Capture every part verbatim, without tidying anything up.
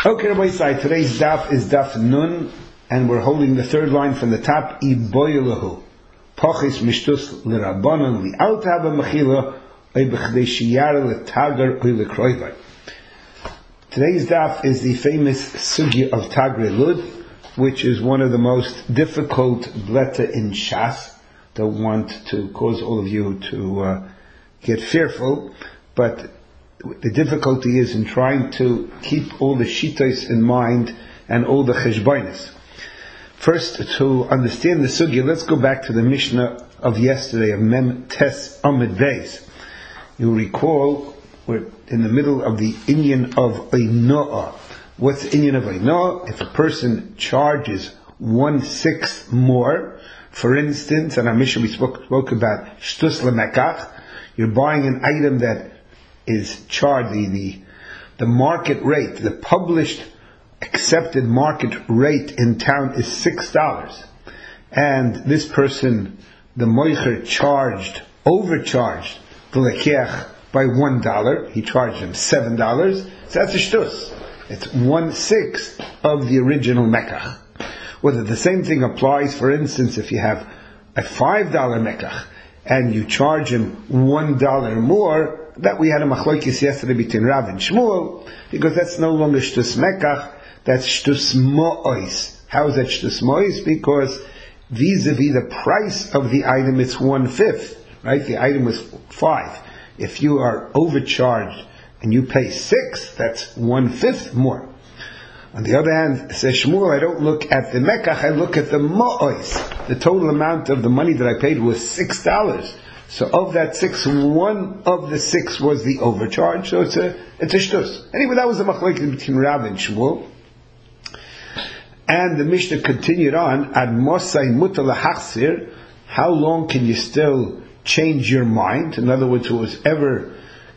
Okay, Rabbi Isai, today's daf is daf nun, and we're holding the third line from the top. Iboyelahu, pochis mishtus l'rabbanon li'alta haba mechila oy b'chdei shiyara l'tagar oy l'kroivai. Today's daf is the famous sugya of Tagrei Lud, which is one of the most difficult bleta in Shas. Don't want to cause all of you to uh, get fearful, but the difficulty is in trying to keep all the shittos in mind and all the cheshbonis. First, to understand the sugya, let's go back to the Mishnah of yesterday, of Mem Tes Amid Beis. You'll recall we're in the middle of the inyan of Einoah. What's the inyan of Einoah? If a person charges one-sixth more, for instance, and our Mishnah we spoke, spoke about shtus lemekach, you're buying an item that is charged, the, the, the market rate, the published accepted market rate in town is six dollars. And this person, the moicher, charged, overcharged the lekeach by one dollar. He charged him seven dollars. So that's a shtus. It's one-sixth of the original mekach. Whether the same thing applies, for instance, if you have a five dollar mekach and you charge him one dollar more, that we had a machlokes yesterday between Rav and Shmuel, because that's no longer shtus mekach, that's shtus mo'os. How is that shtus mo'os? Because vis-a-vis the price of the item, it's one-fifth, right? The item was five. If you are overcharged and you pay six, that's one-fifth more. On the other hand, says Shmuel, I don't look at the mekach, I look at the mo'os. The total amount of the money that I paid was six dollars. So of that six, one of the six was the overcharge. So it's a it's a shtus. Anyway, that was the machlokes between Rav and Shmuel. And the Mishnah continued on, Ad mosai mutar lahachzir. How long can you still change your mind? In other words, whoever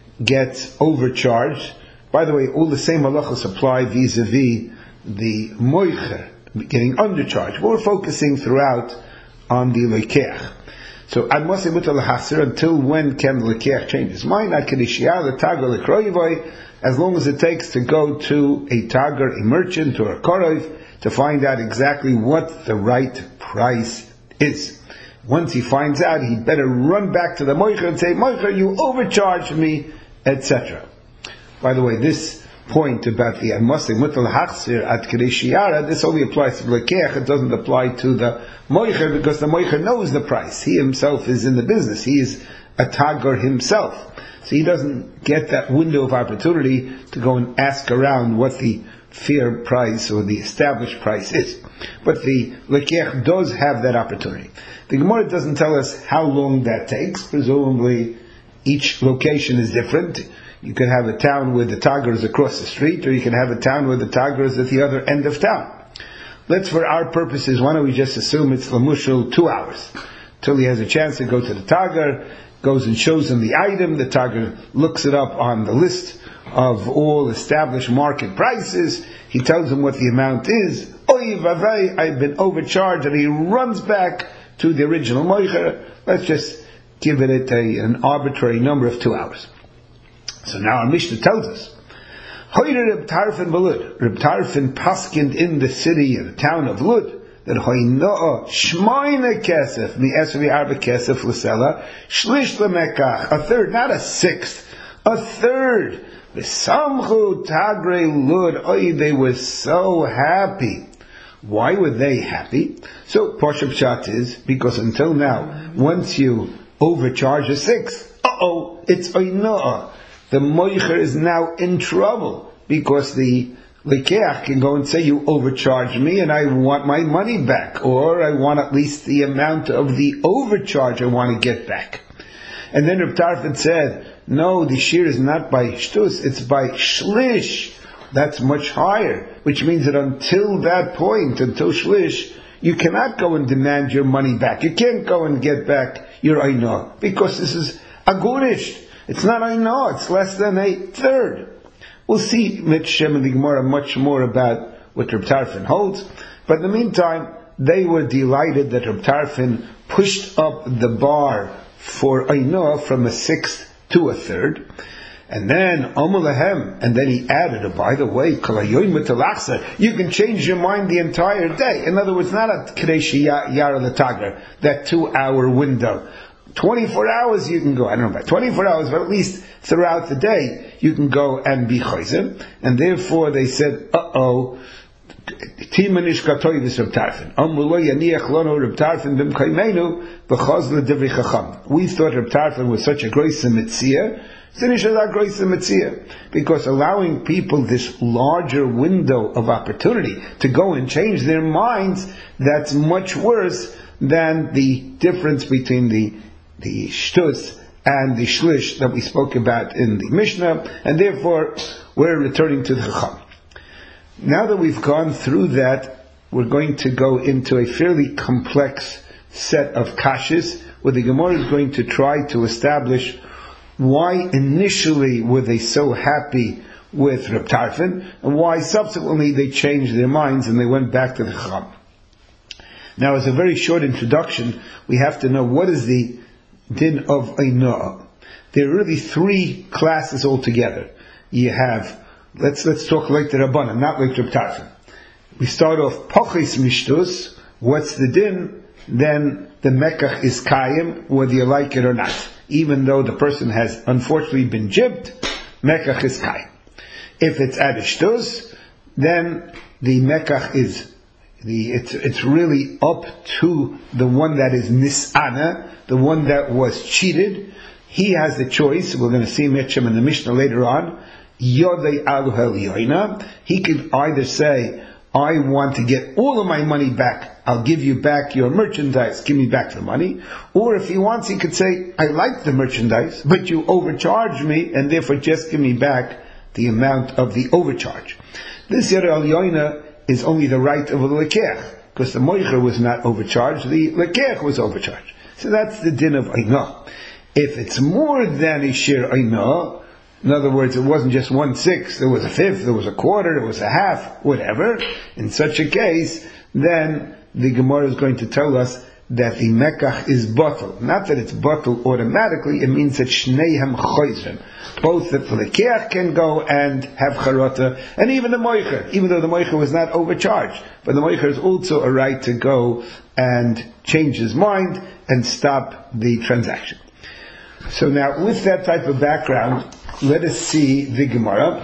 gets overcharged. By the way, all the same halachos apply vis-a-vis the moicher getting undercharged. But we're focusing throughout on the lekeach. So, ad mosei mutar lahachzir, until when can the lekeach change his mind? Ad kedishiyar l'tagar l'kroivai, as long as it takes to go to a tagar, a merchant or a korov, to find out exactly what the right price is. Once he finds out, he'd better run back to the moicher and say, moicher, you overcharged me, et cetera. By the way, this point about the ad mosei mutar lahachzir ad kedei shiyara, this only applies to the lekeach. It doesn't apply to the moicher, because the moicher knows the price. He himself is in the business. He is a tagar himself. So he doesn't get that window of opportunity to go and ask around what the fair price or the established price is. But the lekeach does have that opportunity. The Gemara doesn't tell us how long that takes. Presumably each location is different. You can have a town where the tagar is across the street, or you can have a town where the tagar is at the other end of town. Let's, for our purposes, why don't we just assume it's lamushal two hours, till he has a chance to go to the tagar, goes and shows him the item, the tagar looks it up on the list of all established market prices, he tells him what the amount is, oy vavay, I've been overcharged, and he runs back to the original moicher. Let's just give it a, an arbitrary number of two hours. So now our Mishnah tells us, Hoyre Reb Tarfon Belud, Reb Tarfon paskind in the city, in the town of Lud, that Hoynoa shmoyne kesef, mi esvi arba kesef l'sela, shlish lemekach, a third, not a sixth, a third. V'samchu Tagrei Lud, oy, they were so happy. Why were they happy? So, Pashup Pshat is, because until now, once you overcharge a sixth, uh-oh, it's Oinoah. The moicher is now in trouble, because the lekeach can go and say, you overcharged me and I want my money back, or I want at least the amount of the overcharge I want to get back. And then Reb Tarfon said, no, the shear is not by shtus, it's by shlish. That's much higher, which means that until that point, until shlish, you cannot go and demand your money back. You can't go and get back your Einoah, because this is agurish. It's not Einoah, it's less than a third. We'll see Mitzshem and the Gemara much more about what Reb Tarfon holds. But in the meantime, they were delighted that Reb Tarfon pushed up the bar for Einoah from a sixth to a third. And then Amulahem, and then he added, oh, by the way, you can change your mind the entire day. In other words, not a Kadeshi Yara Latagar, that two-hour window. twenty-four hours you can go, I don't know about twenty-four hours, but at least throughout the day, you can go and be chayzer. And therefore they said, uh-oh, Timanish Katoy this Reb Tarfon. Amrulo Yaniach Lono Reb Tarfon Bim Kaimenu B'chaz L'Divrei Chacham. We thought Reb Tarfon was such a great mitzvah, because allowing people this larger window of opportunity to go and change their minds, that's much worse than the difference between the the shtus and the shlish that we spoke about in the Mishnah, and therefore we're returning to the Chacham. Now that we've gone through that, we're going to go into a fairly complex set of kashas, where the Gemara is going to try to establish why initially were they so happy with Reb Tarfon, and why subsequently they changed their minds and they went back to the Chacham. Now, as a very short introduction, we have to know what is the din of Einah. There are really three classes altogether. You have, let's let's talk like the Rabbanan, not like Reb Tarfon. We start off Pochis Mishtus, what's the din? Then the Mekach is Kayim, whether you like it or not. Even though the person has unfortunately been jibbed, Mekach is Kayim. If it's Adishtus, then the Mekach is the it's it's really up to the one that is Nis'ana, the one that was cheated. He has the choice. We're going to see Mitchum in the Mishnah later on. Yodei Aluhel Yoina. He could either say, I want to get all of my money back. I'll give you back your merchandise. Give me back the money. Or if he wants, he could say, I like the merchandise, but you overcharged me, and therefore just give me back the amount of the overcharge. This Yodei Al Yoina is only the right of a lekech, because the moicher was not overcharged, the lekech was overcharged. So that's the din of Einah. If it's more than a shir Einah, in other words, it wasn't just one sixth, there was a fifth, there was a quarter, there was a half, whatever. In such a case, then the Gemara is going to tell us that the Mekach is bottle. Not that it's bottle automatically, it means that Shneihem Choyzrim. Both the Lekeach can go and have Charota, and even the Moicher, even though the Moicher was not overcharged. But the Moicher has also a right to go and change his mind and stop the transaction. So now, with that type of background, let us see the Gemara.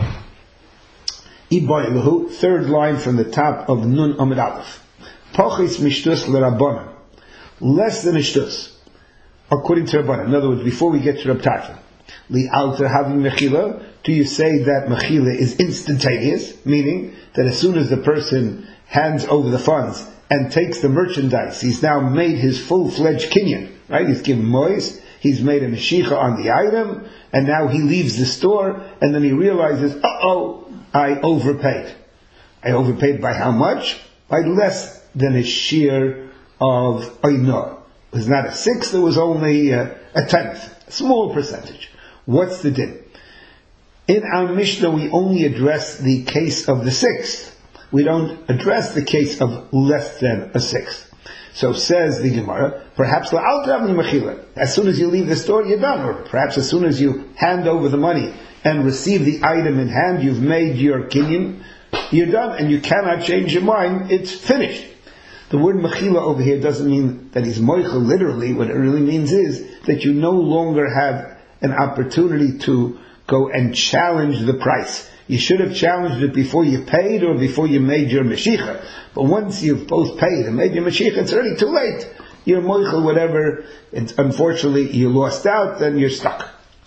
Iboilahu, third line from the top of Nun Amid Aleph. Pochis mishtus l'Rabbanan. Less than a shtus, according to Rabbanan. In other words, before we get to Reb Tarfon. Li alter having mechila. Do you say that mechila is instantaneous? Meaning that as soon as the person hands over the funds and takes the merchandise, he's now made his full-fledged kinyan. Right? He's given mois. He's made a meshicha on the item, and now he leaves the store, and then he realizes, uh-oh, I overpaid. I overpaid by how much? By less than a shear of Einah. It was not a sixth, it was only a, a tenth, a small percentage. What's the din? In our Mishnah, we only address the case of the sixth. We don't address the case of less than a sixth. So says the Gemara, perhaps as soon as you leave the store, you're done. Or perhaps as soon as you hand over the money and receive the item in hand, you've made your kinyan, you're done, and you cannot change your mind, it's finished. The word mechila over here doesn't mean that he's moichel literally. What it really means is that you no longer have an opportunity to go and challenge the price. You should have challenged it before you paid or before you made your meshicha. But once you've both paid and made your meshicha, it's already too late. You're moichel, whatever. It's, unfortunately, you lost out, then you're stuck.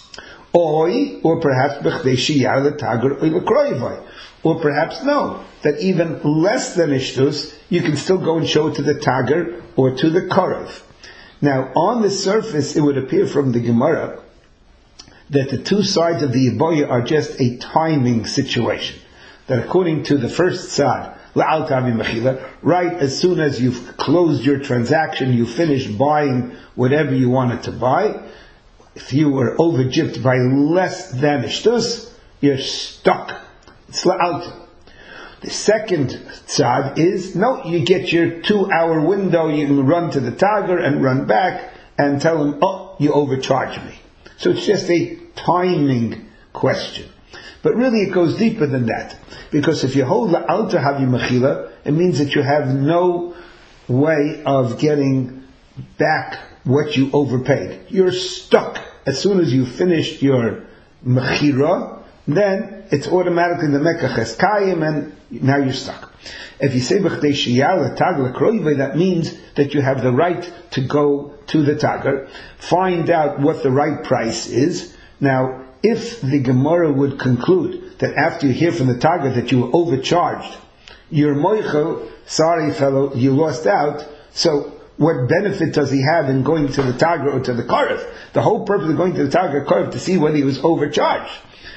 Oy, or perhaps b'chdei shiyar l'tagar oy l'kroivai. Or perhaps no, that even less than ishtus, you can still go and show it to the tagar or to the korav. Now, on the surface, it would appear from the Gemara that the two sides of the Iboya are just a timing situation. That according to the first side, la'al tavi mechila, right as soon as you've closed your transaction, you finished buying whatever you wanted to buy, if you were overgypped by less than ishtus, you're stuck. It's la'al. The second tzad is, no, you get your two-hour window, you can run to the tagar and run back and tell him, oh, you overcharged me. So it's just a timing question. But really it goes deeper than that. Because if you hold la'al tahavi mechila, it means that you have no way of getting back what you overpaid. You're stuck. As soon as you finished your mechira, then it's automatically the mekach es kayim, and now you're stuck. If you say b'chdei shiyar l'tag l'kroivei, that means that you have the right to go to the tagar, find out what the right price is. Now, if the Gemara would conclude that after you hear from the tagar that you were overcharged, you're moichel, sorry fellow, you lost out, so what benefit does he have in going to the tagar or to the karev? The whole purpose of going to the tagar karev to see whether he was overcharged.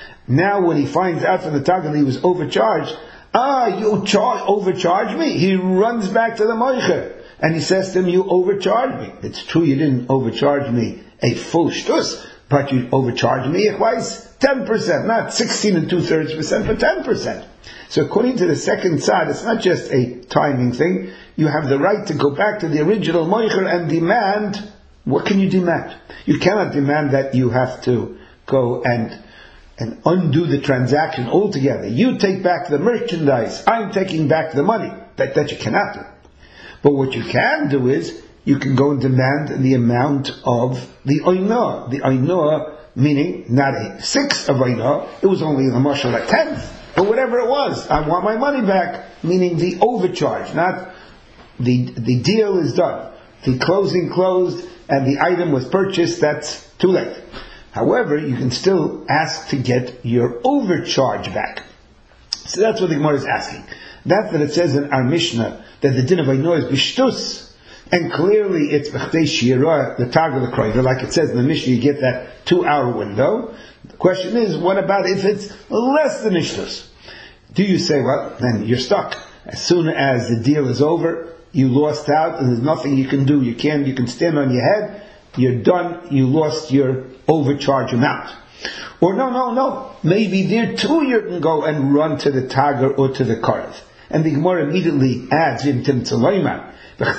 Now when he finds out from the tagar that he was overcharged, ah, you char- overcharged me. He runs back to the moicher and he says to him, you overcharged me. It's true you didn't overcharge me a full shtus, but you overcharged me twice, ten percent, not sixteen and two-thirds percent, but ten percent. So according to the second side, it's not just a timing thing. You have the right to go back to the original moicher and demand, what can you demand? You cannot demand that you have to go and and undo the transaction altogether. You take back the merchandise, I'm taking back the money. That, that you cannot do. But what you can do is, you can go and demand the amount of the oinah. The oinah, meaning not a sixth of oinah, it was only a marshal a tenth, or whatever it was. I want my money back, meaning the overcharge, not the, the deal is done. The closing closed, and the item was purchased, that's too late. However, you can still ask to get your overcharge back. So that's what the Gemara is asking. That's that it says in our Mishnah that the din of Oinah is bishtus, and clearly it's b'chdei shira, the tagar l'kroiver, like it says in the Mishnah, you get that two-hour window. The question is, what about if it's less than ishtus? Do you say, well, then you're stuck. As soon as the deal is over, you lost out, and there's nothing you can do. You can, you can stand on your head. You're done. You lost your overcharge amount. Or no, no, no. Maybe there too you can go and run to the tagar or to the karev. And the Gemara immediately adds in Tim Tzaloima,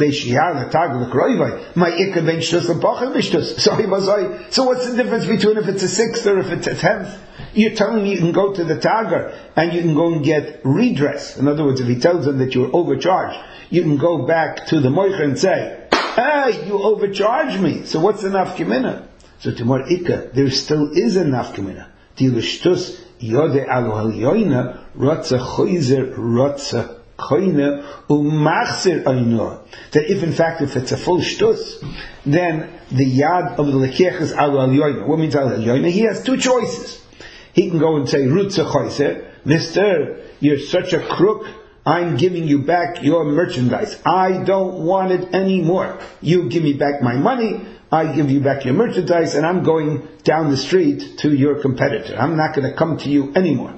so what's the difference between if it's a sixth or if it's a tenth? You're telling me you can go to the tagar and you can go and get redress. In other words, if he tells them that you were overcharged, you can go back to the moicher and say, hey, you overcharged me. So what's the nafkamina? So Timor Ika, there still is a nafkamina. Tilishtus yode alo halyoina rotza choizer rotza koine umachzir oino. That if in fact if it's a full shtus, then the yad of the lekech is alo halyoina. What means alo halyoina? He has two choices. He can go and say rotza choizer, Mister, you're such a crook. I'm giving you back your merchandise. I don't want it anymore. You give me back my money, I give you back your merchandise, and I'm going down the street to your competitor. I'm not going to come to you anymore.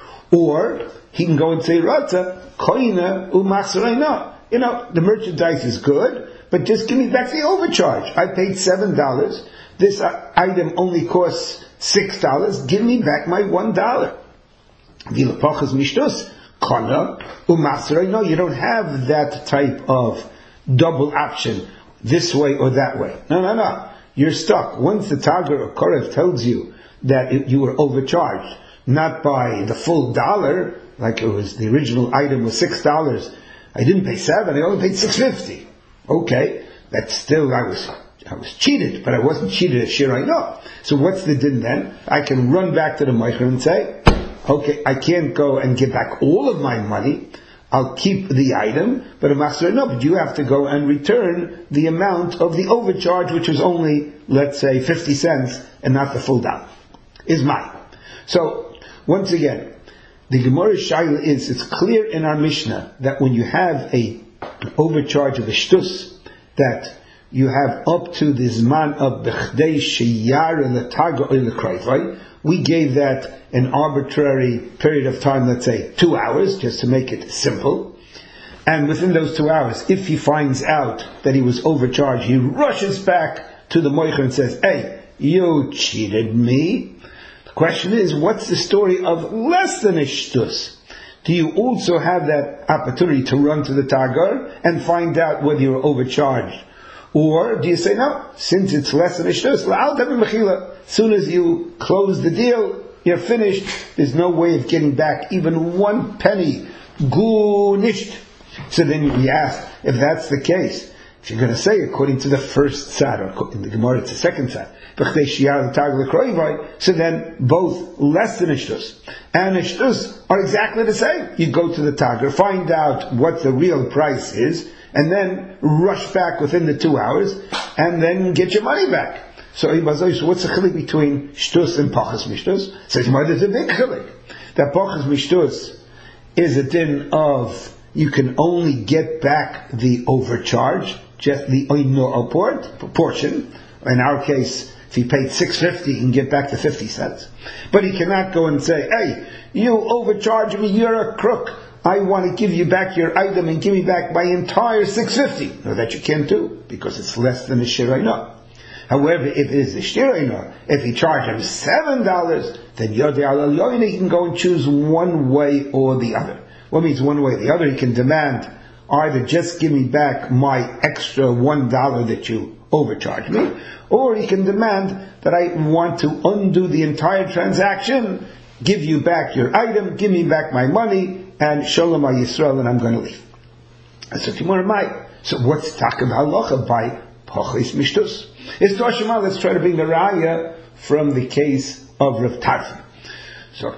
Or, he can go and say, Rata, koina u'machzorayna. You know, the merchandise is good, but just give me back the overcharge. I paid seven dollars. This uh, item only costs six dollars. Give me back my one dollar. Vilapachas mishtus. Kana u'machzorayna. You don't have that type of double option, this way or that way. No, no, no. You're stuck. Once the tagar or karev tells you that it, you were overcharged, not by the full dollar, like it was the original item was six dollars. I didn't pay seven. I only paid six fifty. Okay, that's still I was I was cheated, but I wasn't cheated at shir I know. So what's the din then? I can run back to the moicher and say, okay, I can't go and give back all of my money. I'll keep the item, but a master no, but you have to go and return the amount of the overcharge, which was only, let's say, fifty cents, and not the full dollar. Is mine. So, once again, the Gemara Shaila is, it's clear in our Mishnah that when you have a an overcharge of a shtus, that you have up to the zman of bechdei sheyar l'taga or l'krayt, right? We gave that an arbitrary period of time, let's say two hours, just to make it simple. And within those two hours, if he finds out that he was overcharged, he rushes back to the moicher and says, hey, you cheated me. The question is, what's the story of less than a shtus? Do you also have that opportunity to run to the tagar and find out whether you were overcharged? Or do you say, no, since it's less than a shtus, la'al tabi mechila, as soon as you close the deal, You're finished. There's no way of getting back even one penny. Gunisht. So then we ask, if that's the case, if you're going to say according to the first side, or in the Gemara it's the second side, so then both less than ishtus and ishtus are exactly the same. You go to the Tager, find out what the real price is, and then rush back within the two hours, and then get your money back. So what's the chilik between shtus and pachas mishtus? Says, there's a big chilik. That pachas mishtus is a din of you can only get back the overcharge, just the oino port portion. In our case, if he paid six fifty, he can get back to fifty cents. But he cannot go and say, "Hey, you overcharge me. You're a crook. I want to give you back your item and give me back my entire six fifty." No, that you can't do because it's less than the shirayna. However, if it is the shirayna, if he charged him seven dollars, then yodei al yoyne, he can go and choose one way or the other. What means one way or the other? He can demand either just give me back my extra one dollar that you overcharged me, or he can demand that I want to undo the entire transaction, give you back your item, give me back my money, and shalom al Yisrael, and I'm going to leave. So So what's taken halacha by pachis mishtus? It's Toshima. Let's try to bring the raya from the case of Rav Tarfon. So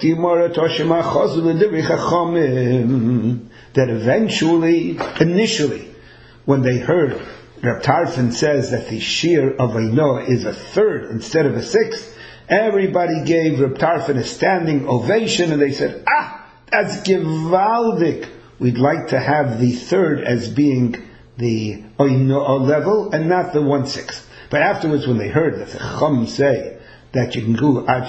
that eventually, initially, when they heard Rav Tarfon says that the shear of Eino is a third instead of a sixth, everybody gave Rav Tarfon a standing ovation, and they said, "Ah, that's gewaldig. We'd like to have the third as being the Eino level and not the one sixth." But afterwards, when they heard that the Chum say that you can go ad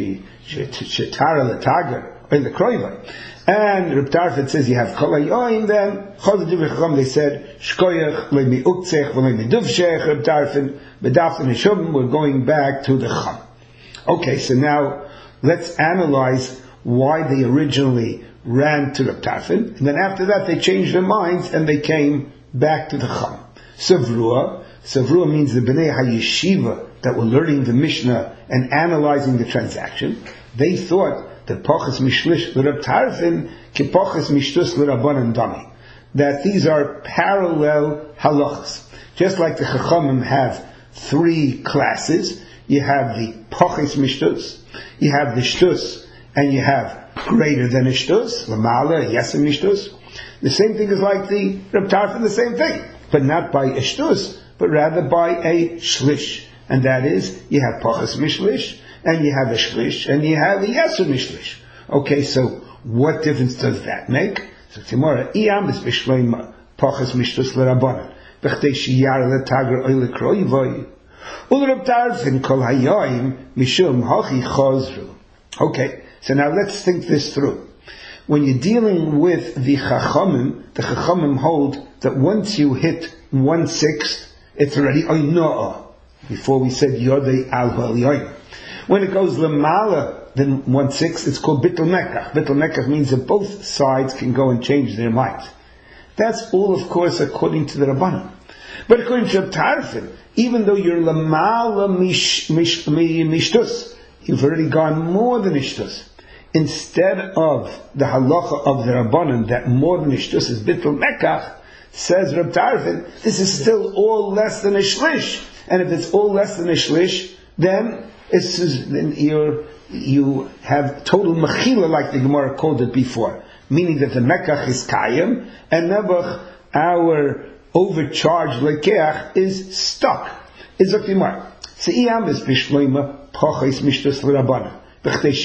shetara letager in the kroiva, and Reb Tarfon says you have kol hayoim, then chol divrei Chacham they said shkoyach lo miuktzech v'lo miduvshech. Reb Tarfon bedaften hishum, we're going back to the Chum. Okay, so now let's analyze why they originally ran to Reb Tarfon, and then after that they changed their minds and they came back to the Chum. Savrua, Savrua means the Bnei HaYeshiva that were learning the Mishnah and analyzing the transaction. They thought that Pachas Mishlish l'Reb Tarfon ki Pachas Mishtus l'Rabbanan Dami, that these are parallel halachas. Just like the Chachamim have three classes, you have the Pachas Mishtus, you have the Shtus, and you have greater than a Shtus, Lamala, Yesem Mishtus. The same thing is like the Reb Tarfon, the same thing, but not by a Shtus, but rather by a Shlish. And that is, you have Pachas Mishlish, and you have a Shlish, and you have a Yesem Mishlish. Okay, so what difference does that make? So tomorrow, Iyam is Bishloima, Pachas Mishtus l'Rabbanan, B'chtei shiyar l'tager oy l'kroivoy, u'l'Reb Tarfon kol hayoim, mishum hachi chazru. Okay, so now let's think this through. When you're dealing with the Chachamim, the Chachamim hold that once you hit one-sixth, it's already oinoah. Before we said yodei al ha'alyoim. When it goes lamala than one-sixth, it's called bittul nekach. Bittul nekach means that both sides can go and change their minds. That's all, of course, according to the Rabbanan. But according to Reb Tarfon, even though you're lamala mish, mish, mishtus, you've already gone more than ishtus. Instead of the halacha of the Rabbanan that more than ishtus is bittul nekach, says Reb Tarfon, this is still all less than a shlish. And if it's all less than a shlish, then it's then you're, you have total mechila, like the Gemara called it before, meaning that the mekach is kayim, and nebuch, our overcharged lekeach, is stuck. Is a Gemara. So iyam is bishloima pachis mishtus l'rabbanan. If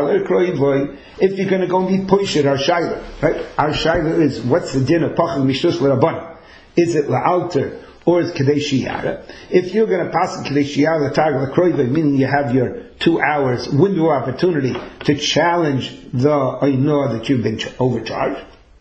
you're going to go and be poished, our shaila, right? Our shaila is, what's the din of pachis mishtus l'rabbanan? Is it la'alter? Or it's Kadei Shiyara. If you're going to pass in Kadei Shiyara, the Tag L'Kroiva, meaning you have your two hours window opportunity to challenge the Oinoah that you've been overcharged.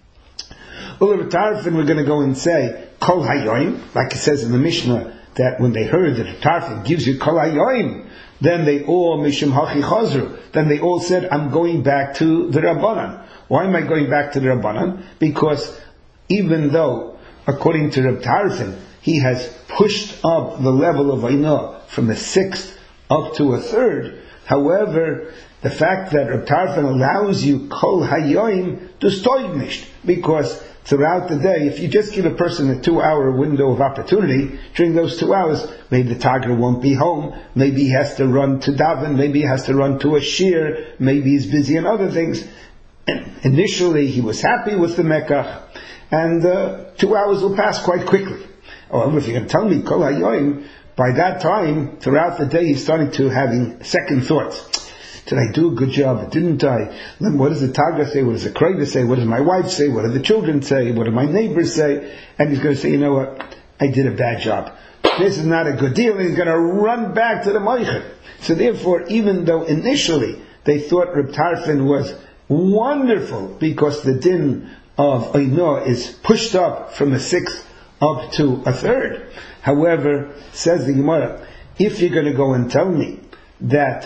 Ul Tarfon, we're going to go and say, Kol Hayoim, like it says in the Mishnah, that when they heard that Tarfon gives you Kol Hayoim, then they all, Mishim Hachi Chazru, then they all said, I'm going back to the Rabbanan. Why am I going back to the Rabbanan? Because even though, according to Reb Tarfon, he has pushed up the level of Eino from a sixth up to a third. However, the fact that Reb Tarfon allows you kol hayoim to stoig nicht, because throughout the day, if you just give a person a two-hour window of opportunity, during those two hours, maybe the Tager won't be home, maybe he has to run to daven, maybe he has to run to a shir, maybe he's busy in other things. And initially, he was happy with the Mekach, and uh, two hours will pass quite quickly. However, if you're going to tell me kol hayoim, by that time, throughout the day, he's starting to having second thoughts. Did I do a good job? Didn't I? Then what does the Taga say? What does the Kreda say? What does my wife say? What do the children say? What do my neighbors say? And he's going to say, you know what? I did a bad job. This is not a good deal. And he's going to run back to the Moichet. So therefore, even though initially they thought Reb Tarfon was wonderful because the din of Oino is pushed up from a sixth up to a third. However, says the Gemara, if you're going to go and tell me that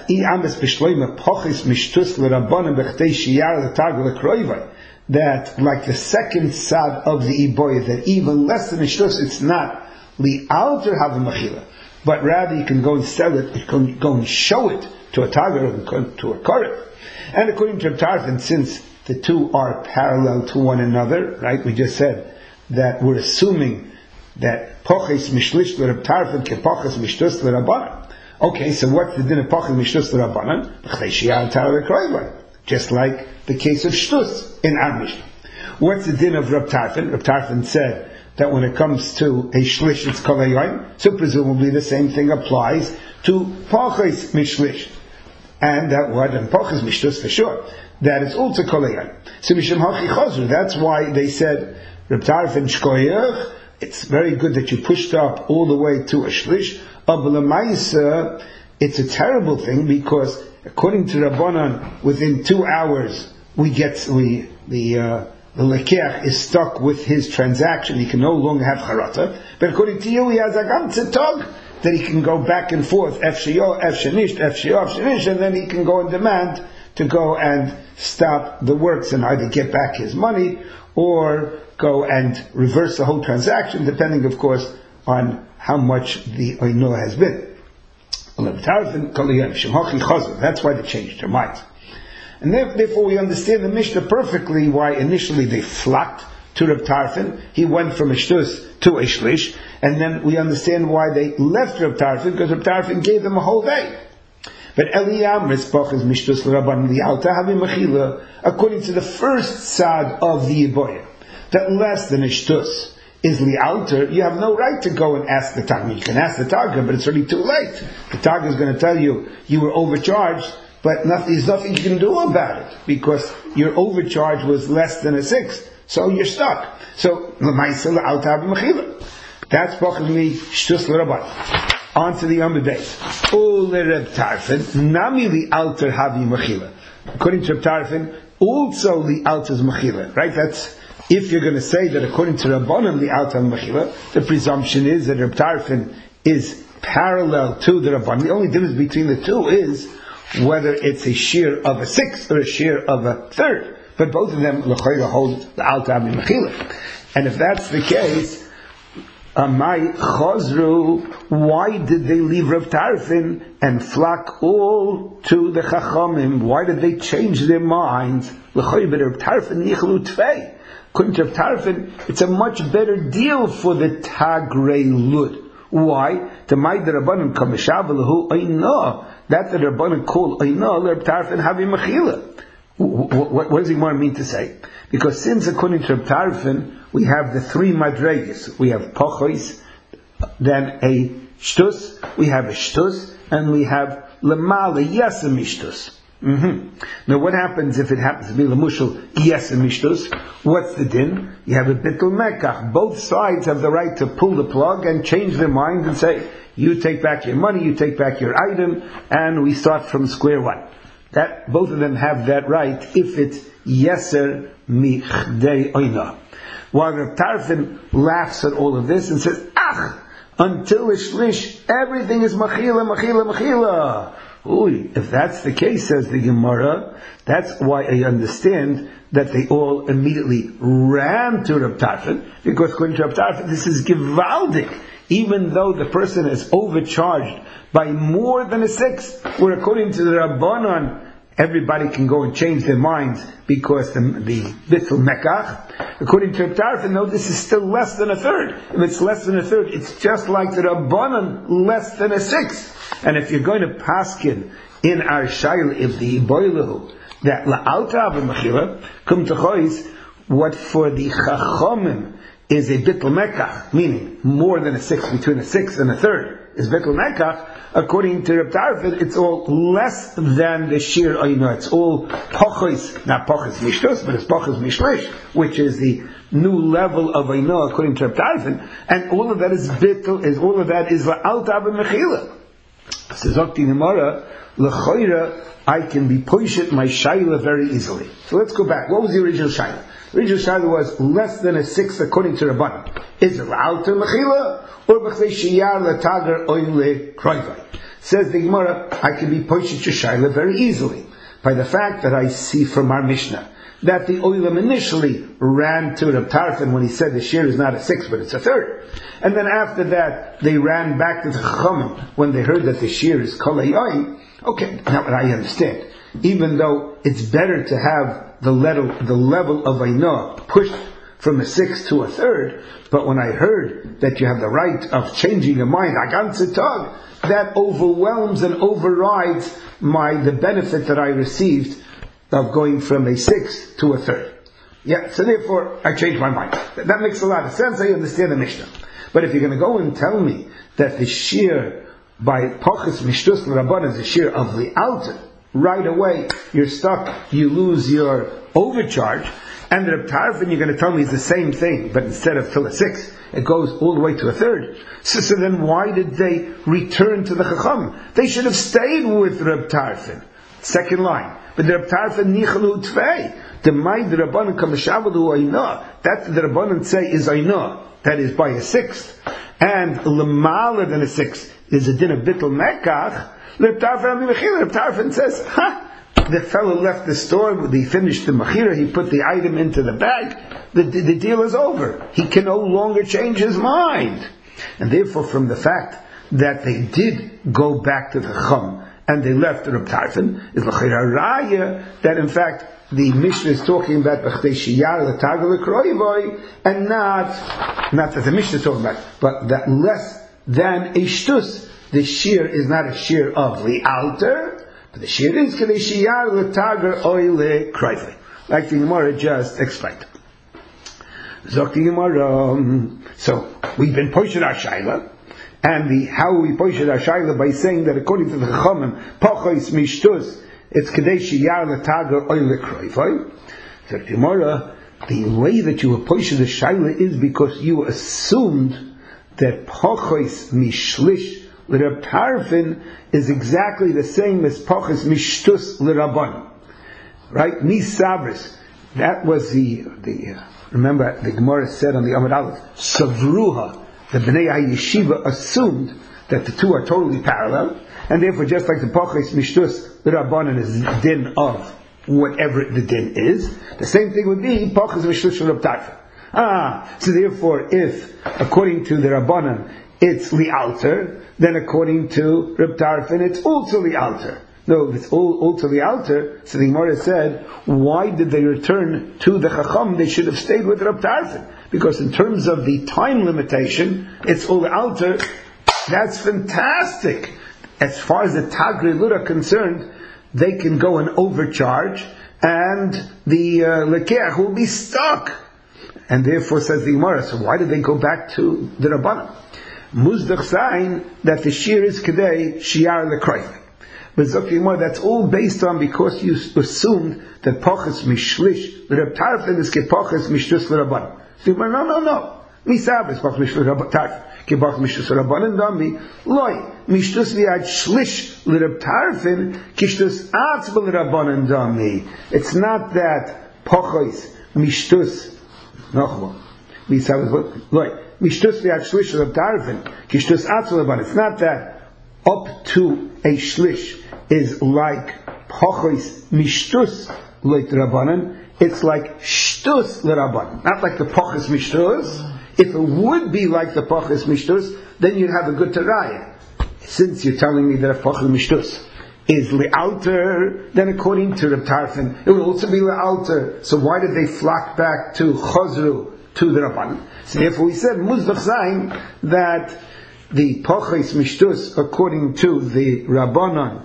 that like the second sad of the Iboya, that even less than a shtus, it's not li alter have a mechila, but rather you can go and sell it, you can go and show it to a tager or to a koref. And according to Reb Tarfon, since the two are parallel to one another, right? We just said that we're assuming that poches mishlish l'Reb Tarfon ke poches mishtus l'Rabbanan. Okay, so what's the din of poches mishtus l'Rabbanan? Just like the case of shtus in our Mishnah. What's the din of Reb Tarfon? Reb Tarfon said that when it comes to a shlish, it's kol hayoim. So presumably the same thing applies to poches mishlish, and that what and poches mishtus for sure. That is also kol hayoim. So mishum hachi chazru. That's why they said Reb Tarfon shkoyach. It's very good that you pushed up all the way to a shlish. But l'maisa, it's a terrible thing because according to Rabbanan, within two hours we get we the uh, the lekeach is stuck with his transaction. He can no longer have charata. But according to you, he has a ganze tog that he can go back and forth, ef sheyo, ef shenisht, ef sheyo, ef shenish, and then he can go and demand to go and stop the works and either get back his money or go and reverse the whole transaction, depending, of course, on how much the oino has been. That's why they changed their minds. And therefore we understand the Mishnah perfectly why initially they flocked to Reb Tarfon. He went from a shtus to a shlish, and then we understand why they left Reb Tarfon, because Reb Tarfon gave them a whole day. But Eliyam Rispach is mishtus l'Rabban li'alta havi mechila, according to the first side of the Yiboya, that less than a shtus is li'alter, you have no right to go and ask the Targa. You can ask the Targa, but it's already too late. The Targa is going to tell you you were overcharged, but nothing, there's nothing you can do about it, because your overcharge was less than a sixth, so you're stuck. So, l'maisa li'alta havi mechila. That's possibly shtus l'Rabban. On to the Yom Beis. Ul Reb Tarfon, nami li alter havi mechila. According to Reb Tarfon, also li alter's mechila. Right? That's, if you're going to say that according to Rabbanan li alter mechila, the presumption is that Reb Tarfon is parallel to the Rabbanan. The only difference between the two is whether it's a shear of a sixth or a shear of a third. But both of them l'chayra hold the alter havi mechila. And if that's the case, Amai Chazru, why did they leave Reb Tarfon and flock all to the Chachamim? Why did they change their minds? According to Reb Tarfon, it's a much better deal for the Tagrei Lud. Why? To my the Rabbanim Kameshav Oina, that the Rabbanim called Oina, Reb Tarfon Havi Mechila. What, what does he want me to say? Because since according to Reb Tarfon, we have the three madregas. We have pochos, then a shtus, we have a shtus, and we have lemala yesem shtus. Mm-hmm. Now what happens if it happens to be lemushal yesem shtus? What's the din? You have a bittul mekach. Both sides have the right to pull the plug and change their mind and say, you take back your money, you take back your item, and we start from square one. That, both of them have that right if it's yeser michdei oina. While Reb Tarfon laughs at all of this and says, Ach, until Ishlish, everything is machila, machila, machila. Ooh, if that's the case, says the Gemara, that's why I understand that they all immediately ran to Reb Tarfon, because according to Reb Tarfon, this is gewaldig. Even though the person is overcharged by more than a sixth, where according to the Rabbanon, everybody can go and change their minds because the, the bittul mekach. According to Reb Tarfon, no, this is still less than a third. If it's less than a third, it's just like the Rabbanan, less than a sixth. And if you're going to paskin in our shayla, if the boilu, that la'alta v'mechila, kum techois, what for the chachomim is a bittul mekach, meaning more than a sixth, between a sixth and a third, is bittul mekach. According to Reb Tarfon, it's all less than the shir oina. It's all pochos, not pochos mishtos, but it's pochos mishlish, which is the new level of oina according to Reb Tarfon. And all of that is bittul, is all of that is la'alta v'mechila. Says Okti Nemara, l'choira, I can be poishet my shayla very easily. So let's go back. What was the original shayla? The original shayla was less than a sixth according to Rabbanan. Is it la'alta mechila or b'chdei shiyar l'tagar oile kroivai? Says the Gemara, I can be poishet your shayla very easily by the fact that I see from our Mishnah that the oilam initially ran to Reb Tarfon when he said the shir is not a sixth but it's a third. And then after that, they ran back to the Chachamim when they heard that the shir is kol hayoim. Okay, now what I understand. Even though it's better to have the level, the level of Ainah pushed from a sixth to a third, but when I heard that you have the right of changing your mind, aganze tag, that overwhelms and overrides my the benefit that I received of going from a sixth to a third. Yeah, so therefore I changed my mind. That makes a lot of sense. I understand the Mishnah. But if you're going to go and tell me that the shir by Pochus Mishtus L'Rabbanan is a shir of the altar, right away you're stuck, you lose your overcharge, and the Reb Tarfon you're going to tell me is the same thing, but instead of till a sixth, it goes all the way to a third. So, so then why did they return to the Chacham? They should have stayed with Reb Tarfon. Second line. But the Reb Tarfon nichalu tvei. The mind the Rabbanan kamashavalu oina. That the Rabbanan say is oina. That is by a sixth. And lemaler than a sixth is a din of bittul mekach. Reb Tarfon Reb Tarfon says, ha! The fellow left the store, he finished the mechira, he put the item into the bag, the, the, the deal is over. He can no longer change his mind. And therefore, from the fact that they did go back to the Chum and they left the Reb Tarfon, is l'chira raya that in fact the Mishnah is talking about b'chdei shiyar l'tagal l'kroivoi, and not not that the Mishnah is talking about, but that less than a shtus. The shir is not a shir of the altar. The shir is k'dei shiyar l'tagar oile kroivai, like the Gemara just explained. Zok the Gemara. So we've been poshed our shaila, and the how we poshed our shaila by saying that according to the Chachamim, pochos mishtus, it's k'dei shiyar l'tagar oile kroivai. So the Gemara, the way that you were poshed the shaila is because you assumed that pochos mishlish L'Reb Tarfon is exactly the same as Pochos Mishtus L'Rabbanan, right? Misabris. That was the the. Uh, remember, the Gemara said on the Amud Aleph, Savruha. The Bnei HaYeshiva assumed that the two are totally parallel, and therefore, just like the Pochos Mishtus L'Rabbanan is the din of whatever the din is, the same thing would be Pochos Mishtus L'Reb Tarfon. Ah, so therefore, if according to the Rabbanan it's the altar, then according to Reb Tarfon, it's also the altar. No, if it's all also the altar, so the Gemara said, why did they return to the Chacham? They should have stayed with Reb Tarfon. Because in terms of the time limitation, it's all the altar. That's fantastic. As far as the Tagri Lut are concerned, they can go and overcharge, and the uh, Lekeach will be stuck. And therefore, says the Gemara, so why did they go back to the Rabbanan? Muzdach sign that the shir is kedei shiar lekroivai. But Zokimor, that's all based on because you assumed that pochas mishlish the Reb Tarfon is ke pochas mishtus l'Rabbanan. So no, no, no. Misabes pochas mishtus l'Rabbanan ke pochas mishtus l'Rabbanan dami loy mishtus liad shlish l'Reb Tarfon kishtus atz l'Rabbanan dami. It's not that pochas mishtus nochmal misabes loy. It's not that up to a shlish is like pochos mishtus l'Rabbanan. It's like shtus l'Rabbanan, not like the pochos mishtus. If it would be like the pochos mishtus, then you'd have a good tarayah. Since you're telling me that a pochos mishtus is li'alter, then according to Reb Tarfon, it would also be li'alter. So why did they flock back to Chozru, to the Rabbanan? So therefore we said, Muzdach Zayin, that the Pochos Mishtus, according to the Rabbanan,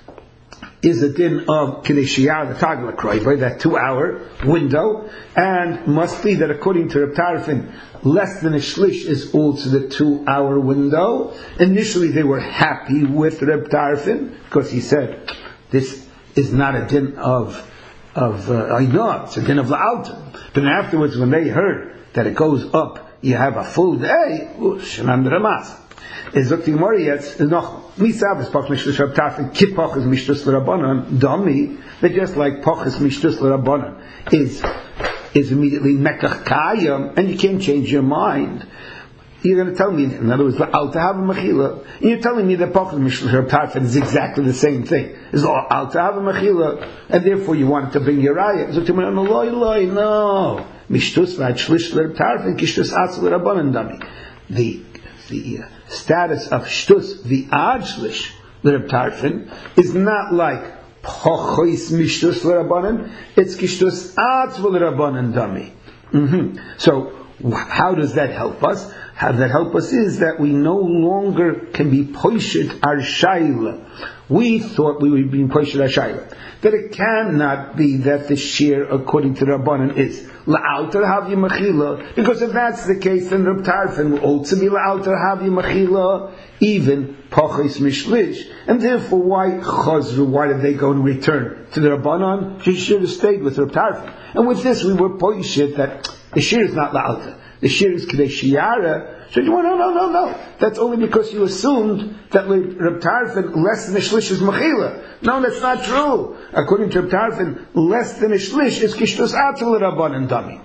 is a din of Kedei Shiyar, the Tagla Kroiva, that two-hour window, and must be that according to Reb Tarfon, less than a shlish is also the two-hour window. Initially they were happy with Reb Tarfon, because he said, this is not a din of of uh, I know, it's a din of La'alta. But then afterwards, when they heard that it goes up, you have a full day, Shanan Ramas. Is up to Gemara yet noch misavs pach mishtus Reb Tarfon kip pach is mishtus l'Rabbanan dami. That just like pach is mishtus l'Rabbanan is is immediately mekach kayam, and you can't change your mind. You're going to tell me, in other words, al tahav mechila, and you're telling me that pach is mishtus Reb Tarfon is exactly the same thing. Is al tahav mechila, and therefore you wanted to bring your raya. So to me, no, no, no, mishtus v'ad shlish Reb Tarfon kishtus atz l'Rabbanan dami. The the uh, status of shtus v'ad shlish l'Reb Tarfon is not like pochos mishtus l'Rabbanan, it's kishtus atz l'Rabbanan dami. Mm-hmm. So how does that help us? How does that help us is that we no longer can be poished our shayla. We thought we would be poished our shayla. That it cannot be that the shear according to the Rabbanan is la'alter havya mechila, because if that's the case, then Reb Tarfon will also be la'alter havya mechila, even pachos mishlish, and therefore why chazru? Why did they go and return to the Rabbanan? She should have stayed with Reb Tarfon. And with this, we were poished that the shear is not la'alter. The shear is kedei shiyara. So you want, no, no, no, no. That's only because you assumed that Reb Tarfon less than a shlish is mechila. No, that's not true. According to Reb Tarfon, less than a shlish is kishtus atzal Rabbanan dami.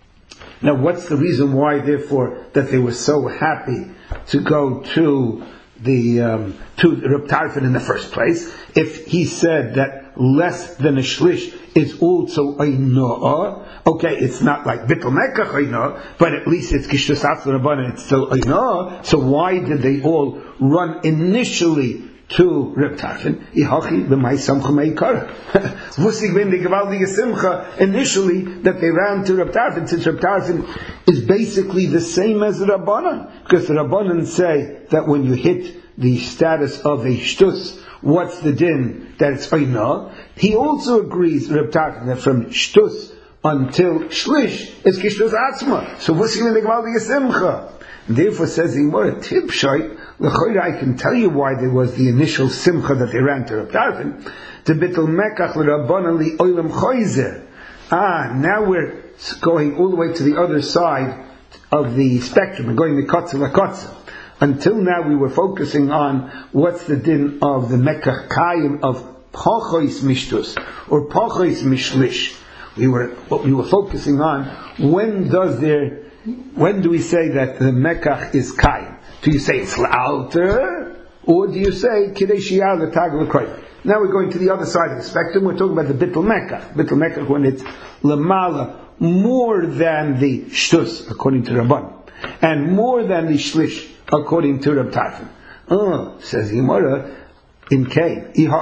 Now, what's the reason why, therefore, that they were so happy to go to the um, to Reb Tarfon in the first place? If he said that less than a shlish is also a no'ah, okay, it's not like bittul mekach oina, but at least it's kishtus atzal Rabbanan, it's still oina. So why did they all run initially to Reb Tarfon? Ihachi b'may samcha meikara. Wusig ben the gewaldige simcha initially that they ran to Reb Tarfon, since Reb Tarfon is basically the same as the Rabbanan, because the Rabbanan say that when you hit the status of a shtus, what's the din that it's oina? He also agrees, Reb Tarfon, that from shtus until shlish is kishtus atzma. So what's going to make the simcha? Therefore, says the Gemara, Tibshai, l'choira, I can tell you why there was the initial simcha that they ran to Reb Tarfon. To bittul mekach l'Rabbanan li olam choizer. Ah, now we're going all the way to the other side of the spectrum, and going to kotza l'kotza. Until now, we were focusing on what's the din of the mekach kayim of pochos mishtus or pochos mishlish. We were what we were focusing on. When does there? When do we say that the mekach is kayim? Do you say it's la'alter, or do you say kidei shiyar l'tag l'kroy? Now we're going to the other side of the spectrum. We're talking about the bittul mekach. Bittul mekach when it's lamala, more than the shtus according to Rabban, and more than the shlish according to Reb Tarfon. Oh, says Gemara. In K,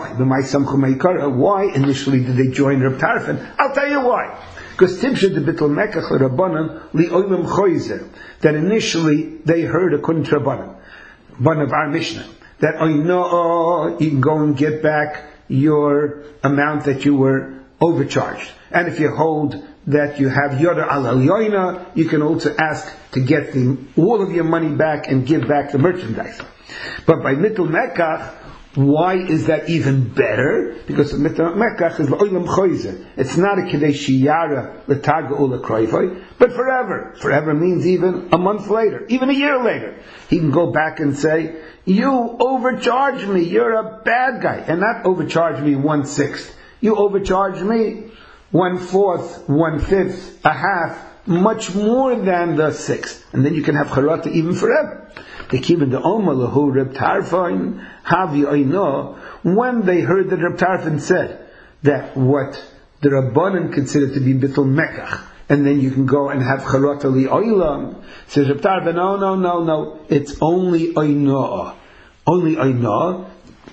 why initially did they join Reb Tarfon? I'll tell you why. Because Tibsha de Bittul Mekach Rabbanan li Olam Choizer, that initially they heard according to Rabbanan, one of our Mishnah, that I know you can go and get back your amount that you were overcharged, and if you hold that you have Yoda al Yoina, you can also ask to get the, all of your money back and give back the merchandise. But by Bittul Mekach, why is that even better? Because the mekach is l'olam choizer. It's not a kedei shiyara l'taga ula kroivoi, but forever. Forever means even a month later, even a year later. He can go back and say, you overcharged me, you're a bad guy. And not overcharge me one-sixth. You overcharged me one-fourth, one-fifth, a half, much more than the sixth. And then you can have charata even forever. They keep in the Omer lahu Reb Tarfon havi oino, when they heard that Reb Tarfon said that what the Rabbanan considered to be bittul mekach, and then you can go and have charata li oilam, says Reb Tarfon, no, no, no, no, it's only oino, only oino.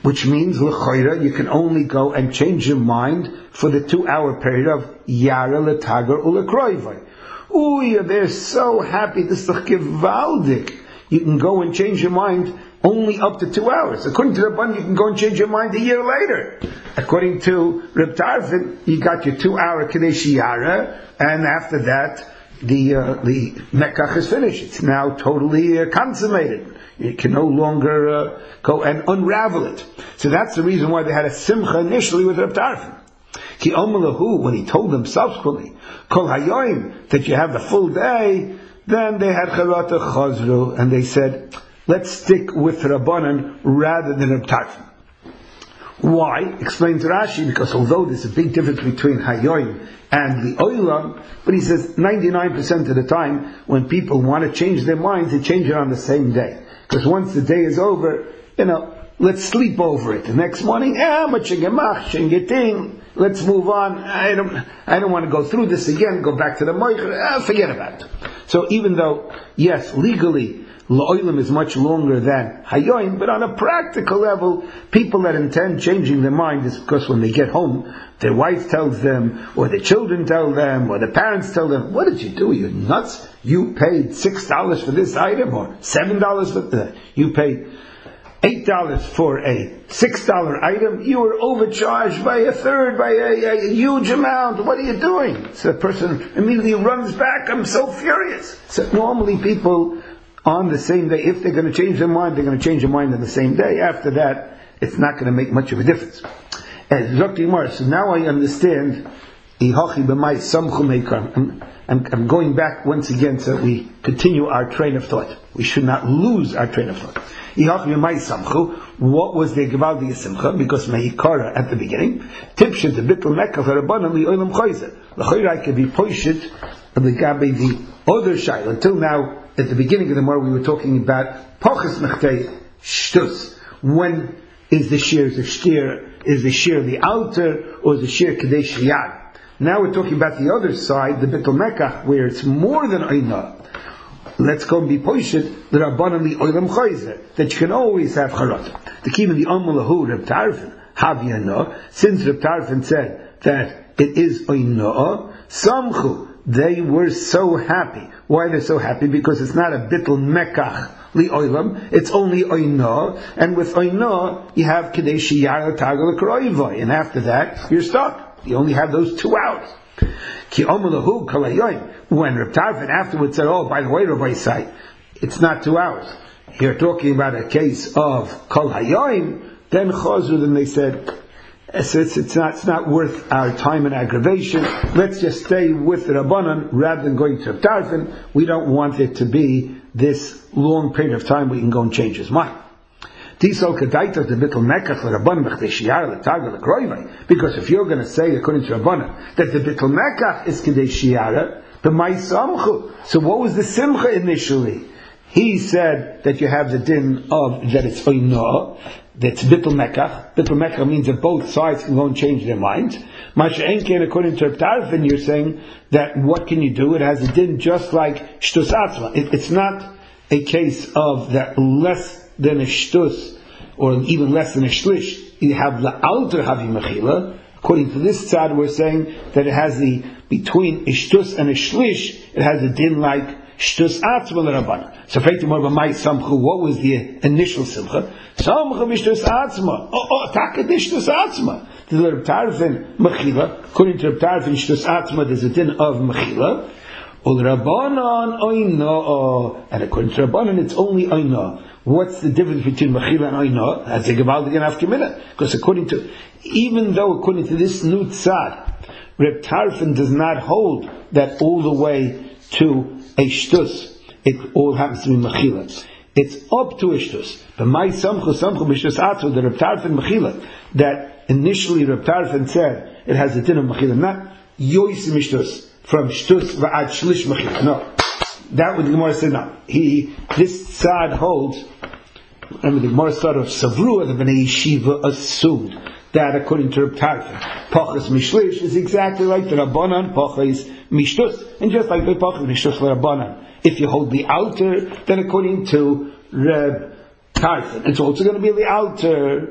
which means l'choira, you can only go and change your mind for the two-hour period of yara l'tagar u'lekroivai. Ooh, they're so happy. This is gewaldig. You can go and change your mind only up to two hours. According to the Rabban, you can go and change your mind a year later. According to Reb Tarfon, you got your two-hour Kadesh Yara, and after that, the uh, the Mekach is finished. It's now totally uh, consummated. You can no longer uh, go and unravel it. So that's the reason why they had a simcha initially with Reb Tarfon. Ki Omelahu, when he told them subsequently, Kol Hayoim, that you have the full day, then they had Charata Chazru, and they said, let's stick with Rabbanan rather than Reb Tarfon. Why? Explains Rashi, because although there's a big difference between Hayoim and the Oilam, but he says ninety-nine percent of the time, when people want to change their minds, they change it on the same day. Because once the day is over, you know, let's sleep over it. The next morning, ah, let's move on. I don't, I don't want to go through this again, go back to the Moicher, ah, forget about it. So even though, yes, legally, La'olim is much longer than Hayoim, but on a practical level, people that intend changing their mind is because when they get home, their wife tells them, or their children tell them, or the parents tell them, what did you do? You're nuts? You paid six dollars for this item, or seven dollars for that. You paid eight dollars for a six dollar item. You were overcharged by a third, by a, a huge amount. What are you doing? So the person immediately runs back. I'm so furious. So normally people, on the same day, if they're going to change their mind, they're going to change their mind on the same day. After that, it's not going to make much of a difference. As Doctor Yimar, so now I understand. I'm, I'm, I'm going back once again so that we continue our train of thought. We should not lose our train of thought. What was the Gevaldi Simcha? Because Mehikara at the beginning, Tipshit the Bittul Mekah for Rabbanan li Olam Chayzer. The Chayrai could be Poishit of the Gabi the other Shail. Until now, at the beginning of the Mar, we were talking about Pachas Mechtei Shtus. When is the shear? Is the shear is the shear the outer, or is the shear Kadesh Riyad? Now we're talking about the other side, the Bittul Mekach, where it's more than Oina. Let's go and be Poishit the Rabbanan li Olam Chayzer, that you can always have Charata. The key of the Amalahu Reb Tarfon Haviyana, since Reb Tarfon said that it is Oina, Samchu. They were so happy. Why they're so happy? Because it's not a bittul mekach li oilam, it's only oina, and with oina you have kadesh yara tagal kroivai, and after that you're stuck. You only have those two hours. Ki omelahu kalayoim. When Reb Tarfon afterwards said, "Oh, by the way, Rabbi Say, it's not two hours. You're talking about a case of kol hayoim." Then chazru, then they said, So it's, it's, not, it's not worth our time and aggravation. Let's just stay with the Rabbanan rather than going to Reb Tarfon. We don't want it to be this long period of time where you can go and change his mind. Because if you're going to say, according to Rabbanan, that the Bittul Mekach is Kadesh Yara, the Mai Samchu. So what was the Simcha initially? He said that you have the din of, that it's Oinah, that's Bittul Mekach. Bittul Mekach means that both sides can go and change their minds. Masha Enken, according to Reb Tarfon, you're saying that what can you do? It has a din just like Shtus Atzma. It, it's not a case of that less than a Shtus, or even less than a Shlish. You have La'alter Havi Mechila. According to this tzad, we're saying that it has the, between a Shtus and a Shlish, it has a din like Shtus Atzma l'Rabbanan. So, what was the initial simcha? Samcha b'Shtus Atzma. Oh, oh, takadish Shtus Atzma. The Reb Tarfon Mechila. According to Reb Tarfon Shtus Atzma, there's a din of Mechila. Ul Rabbanan Oina. And according to Rabbanan, it's only Oina. What's the difference between Mechila and Oina? As a Gevaldig and Afkemina. Because according to, even though according to this new tzad, Reb Tarfon does not hold that all the way to a shtus, it all happens to be mechila. It's up to a shtus. But my samchu samchu b'shtus atzu, the Reb Tarfon mechila, that initially Reb Tarfon said it has a din of mechila, not yois mishtus from shtus v'ad shlish mechila. No, that would the Gemara said no. He this tzad holds. Remember the Gemara started of Savrua, the Bnei Yeshiva assumed that according to Reb Tarfon, Pachas Mishlish is exactly like the Rabbanan Pachas Mishtus, and just like the Pachas Mishtus Rabbanan. If you hold the altar, then according to Reb Tarfon, it's also going to be the altar,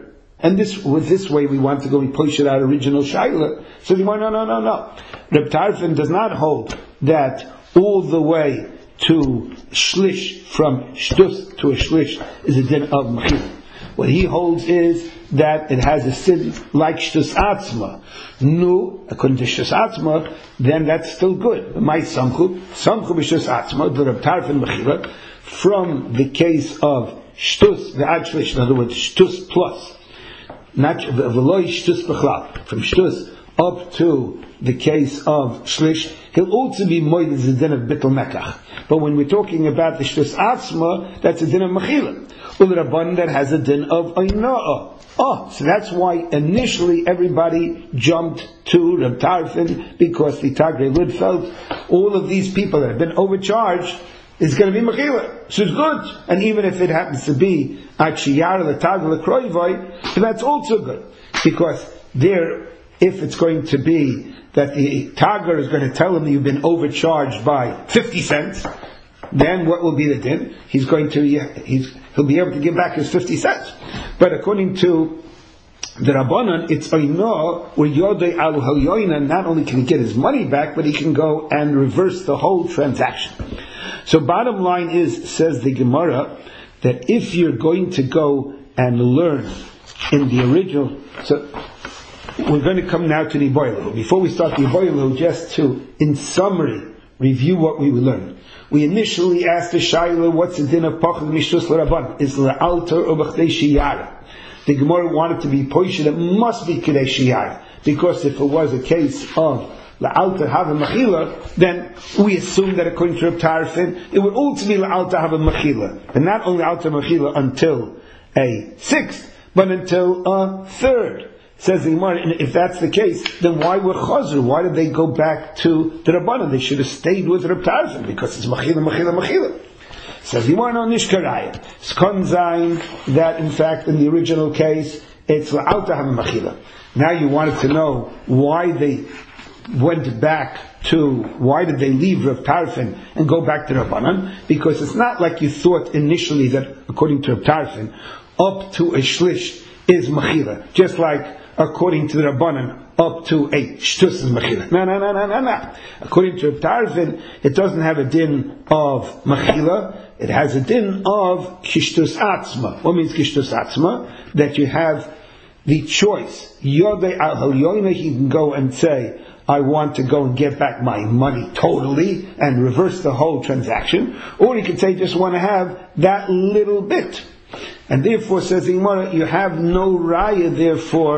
And this, with this way, we want to go and push it out original Shaila. So the Gemara, no, no, no, no. Reb Tarfon does not hold that all the way to shlish, from shtus to a shlish, is a din of mechila. What he holds is that it has a sin like shtus atzma. No, according to shtus atzma, then that's still good. My samchu, samchu b'shtus atzma, the Reb Tarfon mechila, from the case of shtus, the ad shlish, in other words, shtus plus, not v'loi shtus b'chlal, from shtus up to the case of shlish, he'll also be moed as a din of bittul mekach. But when we're talking about the shtus atzma, that's a din of mechila. Well, the Rabban that has a din of oina'ah. Oh, so that's why initially everybody jumped to Reb Tarfon, because the Tagrei Lud felt all of these people that have been overcharged is going to be mechila. So it's good. And even if it happens to be achiyar the Tagrei Lekroivai, that's also good. Because there, if it's going to be that the Tagar is going to tell him that you've been overcharged by fifty cents, then what will be the din? He's going to, he's, he'll be able to give back his fifty cents. But according to the Rabbanan, it's Oino, where Yodei Al Halyoina, not only can he get his money back, but he can go and reverse the whole transaction. So bottom line is, says the Gemara, that if you're going to go and learn in the original, so we're going to come now to the Iboilahu. Before we start the Iboilahu, just to, in summary, review what we will learn. We initially asked the Shaila, what's the din of Pachad Mishtus L'Rabban? Is L'Alter or B'chtei Shiyara? The Gemara wanted to be Poisha, it must be K'dei Shiyara. Because if it was a case of L'Alter Hava Mechila, then we assume that according to Reb Tarfon, it would also be L'Alter Hava Mechila. And not only Alter Mechila until a sixth, but until a third. Says the Gemara, if that's the case, then why were Chazr? Why did they go back to the Rabbanan? They should have stayed with Reb Tarfon, because it's Mechila, Mechila, Mechila. Says the Gemara, no Nishkaraya. Skon Zayin, that in fact in the original case, it's La'alta Ham Mechila. Now you wanted to know why they went back to, why did they leave Reb Tarfon and go back to Rabbanan? Because it's not like you thought initially that according to Reb Tarfon, up to a shlish is Mechila. Just like according to the Rabbanan, up to a shtus is mechila. No, no, no, no, no, no. According to Reb Tarfon, it doesn't have a din of mechila. It has a din of kishtus atzma. What means kishtus atzma? That you have the choice. Yodei al halyoina, he can go and say, I want to go and get back my money totally and reverse the whole transaction. Or he can say, just want to have that little bit. And therefore, says the Gemara, you have no raya, therefore,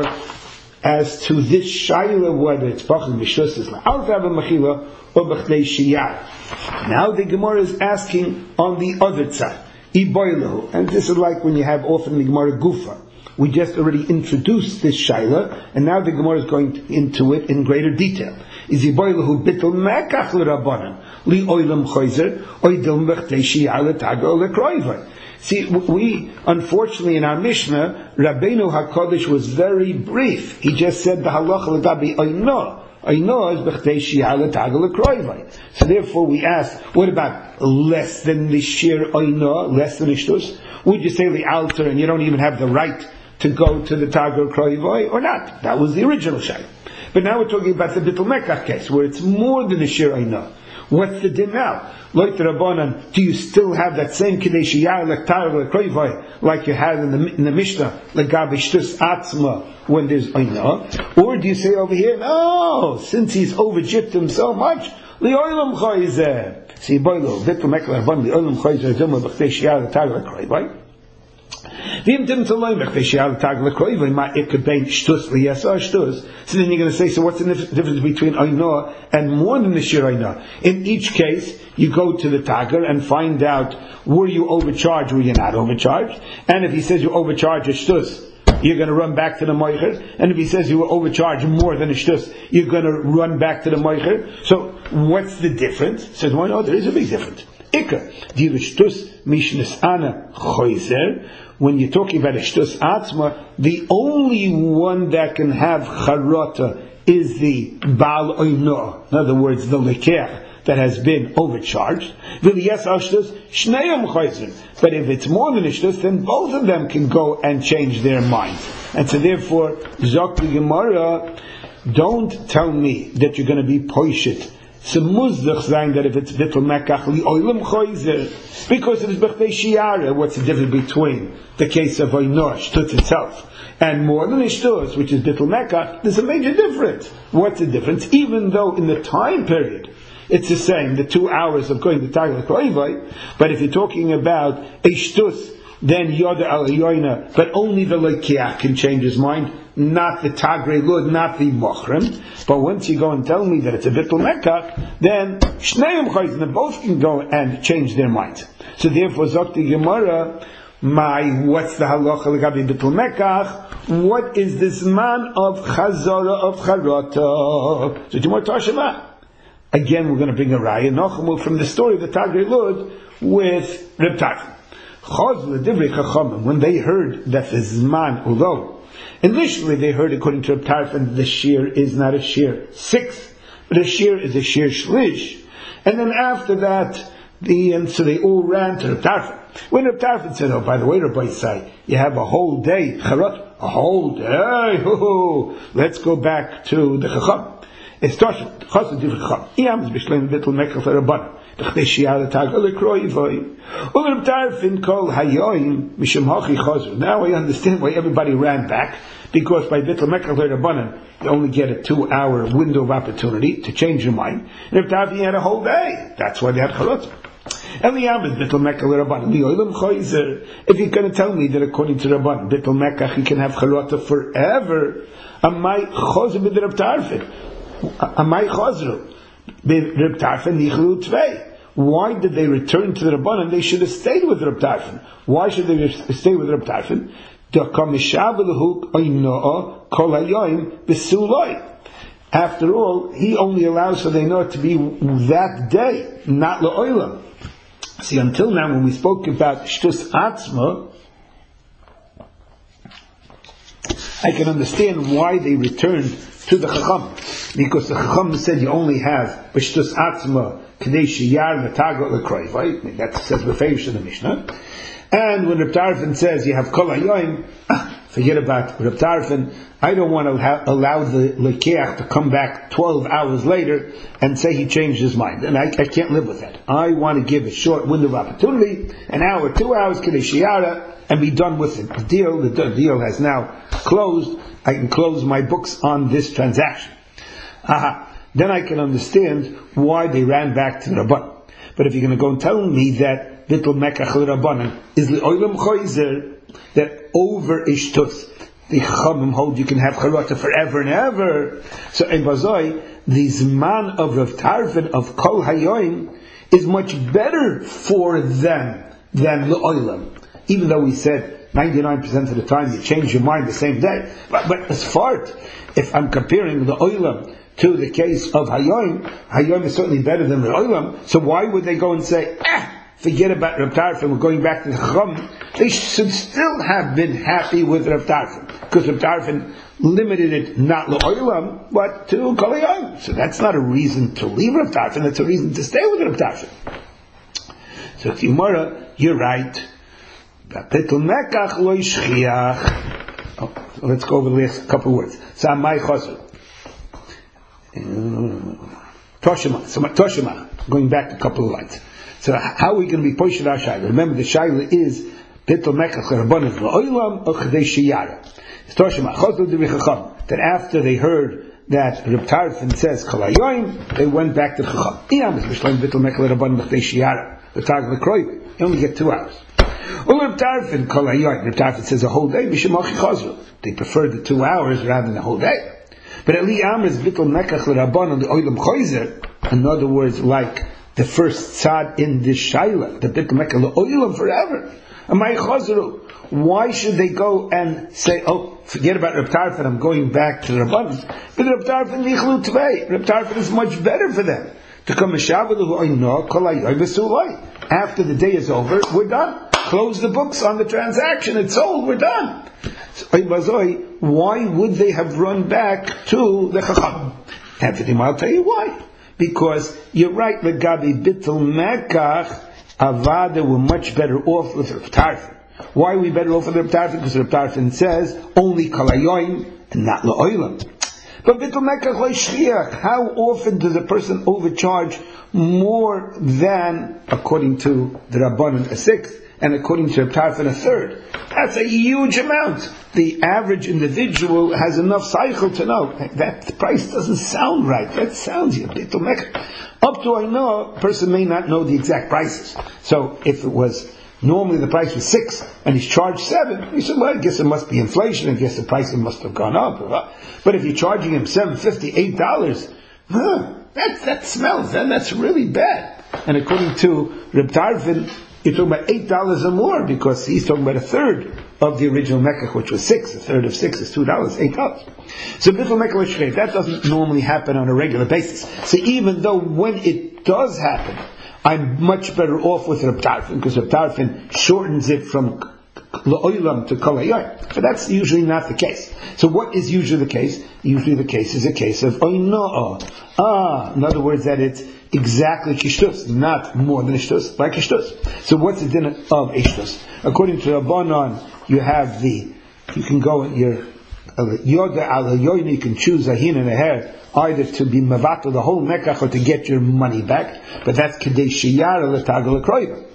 as to this shayla, whether it's Pachad Mishtus is L'Alter Hava Mechila or B'chtei Shiyar. Now the Gemara is asking on the other side, Iboilahu, and this is like when you have often the Gemara Gufa. We just already introduced this shayla, and now the Gemara is going into it in greater detail. Is Iboilahu Bittul Mekach L'Rabbanan Li Oilam Choyzer Oidil B'chtei Shiyar L'Tagar L'Kroivai. See, we, unfortunately in our Mishnah, Rabbeinu HaKadosh was very brief. He just said the halacha l'gabi oino. Oino is b'chtei shiyar l'tagal l'kroivai. So therefore we ask, what about less than the shir oino, less than the shtus? Would you say the altar and you don't even have the right to go to the tagal l'kroivai or not? That was the original shayla. But now we're talking about the Bittul Mekach case, where it's more than the shir oino. What's the din now? Like the Rabbanan, do you still have that same K'dei Shiyar L'Ktar L'Kroivai like you had in the, in the Mishnah, L'Gabi Shtus Atzma, when there's Oina? Or do you say over here, no, since he's overjipped him so much, L'Oilam Choyzer. See, Boilo, Bittul Mekach Rabban, L'Oilam Choyzer, Zilma B'chtei Shiyar L'Ktar L'Kroivai. So then you're going to say, so what's the difference between Oino and more than the Shir Oino? In each case, you go to the Tagar and find out, were you overcharged, were you not overcharged? And if he says you overcharged a Shtus, you're going to run back to the Moicher. And if he says you were overcharged more than a Shtus, you're going to run back to the Moicher. So what's the difference? Says, well, no, there is a big difference. When you're talking about a shtus atzma, the only one that can have charata is the Baal Oino. In other words, the leker, that has been overcharged. But if it's more than a shtus, then both of them can go and change their minds. And so therefore, Zok the Gemara, don't tell me that you're going to be poishit. So muzdach saying that if it's bittul mekach li oilam choizer, because it is b'chtei shiara. What's the difference between the case of oinor shtutz itself and more than a shtutz, which is bittul mekach? There's a major difference. What's the difference? Even though in the time period it's the same, the two hours of going to Tagel Kroivai, but if you're talking about a shtutz, then yoda al yoina, but only the lekiach can change his mind, not the tagre lud, not the mochrim. But once you go and tell me that it's a bittul mekach, then shneim chayzim, both can go and change their minds. So therefore, Zokti Gemara, my, what's the halacha legabi bittul mekach? What is this man of chazara of charata? So Gemara Tashema. Again, we're going to bring a raya nochemul from the story of the tagre lud with Reb Tarfon. When they heard that the zman, although initially they heard according to Reb Tarfon the shear is not a shear sixth, but a shear is a shear shlish, and then after that, the and so they all ran to Reb Tarfon. When Reb Tarfon said, "Oh, by the way, Rabbi Say, you have a whole day, charot, a whole day. Hoo-hoo. Let's go back to the chacham." It's Toshim, Chassid Divrei Chacham. Iyam is b'shleim bittul mekach l'Rabbanan. Now we understand why everybody ran back, because by bittul mekach l'Rabbanan you only get a two-hour window of opportunity to change your mind. And if Tarfon had a whole day, that's why they had charot. And the Am is bittul mekach l'Rabbanan. If you're going to tell me that according to Rabbanan, bittul mekach you can have charot forever, amay chozer b'Reb Tarfon. Amay chozer. Why did they return to the Rabbanan? They should have stayed with Reb Tarfon. Why should they stay with Reb Tarfon? After all, he only allows for they know it to be that day, not la'olam. See, until now, when we spoke about shtus atzma, I can understand why they returned to the Chacham, because the Chacham said you only have b'shtus atzma k'dei sheyar l'tagot l'kroiv, right? That says b'feish in the Mishnah. And when Reb Tarfon says you have kol hayoim, forget about Reb Tarfon. I don't want to ha- allow the lekeach to come back twelve hours later and say he changed his mind, and I, I can't live with that. I want to give a short window of opportunity, an hour, two hours k'dei sheyara, and be done with it. The deal, the deal has now closed. I can close my books on this transaction. Aha. Then I can understand why they ran back to the Rabbanan. But if you're going to go and tell me that bittul mekach l'Rabbanan is l'olam choizer, that over ishtus, the Chachamim hold you can have charata forever and ever. So in Bazoi, the zman of Rav Tarfon of kol hayoim is much better for them than l'olam. Even though we said ninety-nine percent of the time you change your mind the same day. But, but as far as, if I'm comparing the oilam to the case of hayoim, hayoim is certainly better than the oilam, so why would they go and say, ah, forget about Reb Tarfon, we're going back to the Chacham? They should still have been happy with Reb Tarfon, because Reb Tarfon limited it not to oilam, but to kol hayoim. So that's not a reason to leave Reb Tarfon, that's a reason to stay with Reb Tarfon. So Timora, you're right. Bittul mekach lo yishchiach. Let's go over the last couple of words. So amay choser. Toshima. So Toshima. Going back a couple of lines. So how are we going to be poished our shayla? Remember, the shayla is bittul mekach l'Rabbanan l'olam or chadei sheyara. Toshima. Choser Divrei Chacham. That after they heard that Reb Tarfon says kol hayoim, they went back to the Chacham. Iyam is b'shleim bittul mekach l'Rabbanan chadei sheyara. The tag l'kroiv. You only get two hours. Well, Reb Tarfon kol hayoim. Reb Tarfon says a whole day. Mishamachi chazru. They prefer the two hours rather than the whole day. But Eli Amr is bittul mekach l'Rabbanan the oilam choizer. In other words, like the first tzad in this shayla, the bittul mekach l'oilam forever. Amay chazru. Why should they go and say, oh, forget about Reb Tarfon, I'm going back to the Rabbanan? But Reb Tarfon nichlu tvei. Reb Tarfon is much better for them. To come after the day is over, we're done. Close the books on the transaction. It's sold. We're done. So, why would they have run back to the Chacham? I'll tell you why. because you're right, Legabi Bittul Mekach, Avada, we're much better off with Reb Tarfon. Why are we better off with Reb Tarfon? Because Reb Tarfon says, only Kalayoin, and not La'olam. But Bittul Mekach Le'shliach, how often does a person overcharge more than, according to the Rabbanan, a sixth, and according to Reb Tarfon, a third? That's a huge amount. The average individual has enough cycle to know that price doesn't sound right. That sounds a bit up to I know, a person may not know the exact prices. So if it was normally the price was six and he's charged seven, he said, well, I guess it must be inflation. I guess the price must have gone up. But if you're charging him seven fifty, eight dollars, huh, that that smells. Then that's really bad. And according to Reb Tarfon, you're talking about eight dollars or more, because he's talking about a third of the original Mekach, which was six. A third of six is two dollars, eight dollars. So Bittul Mekach L'Shrei, that doesn't normally happen on a regular basis. So even though when it does happen, I'm much better off with Reb Tarfon, because Reb Tarfon shortens it from L'Olam to Kol Hayoim. But that's usually not the case. So what is usually the case? Usually the case is a case of Oino'ah. Ah, in other words, that it's exactly kishtus, not more than ishtus, like ishtus. So what's the din of ishtus? According to Rabbanan, you have the, you can go in your yoda al hayoyin, you can choose a hin and a hair, either to be mavato the whole mekach or to get your money back. But that's kedei sheyara l'tagel l'kroiva.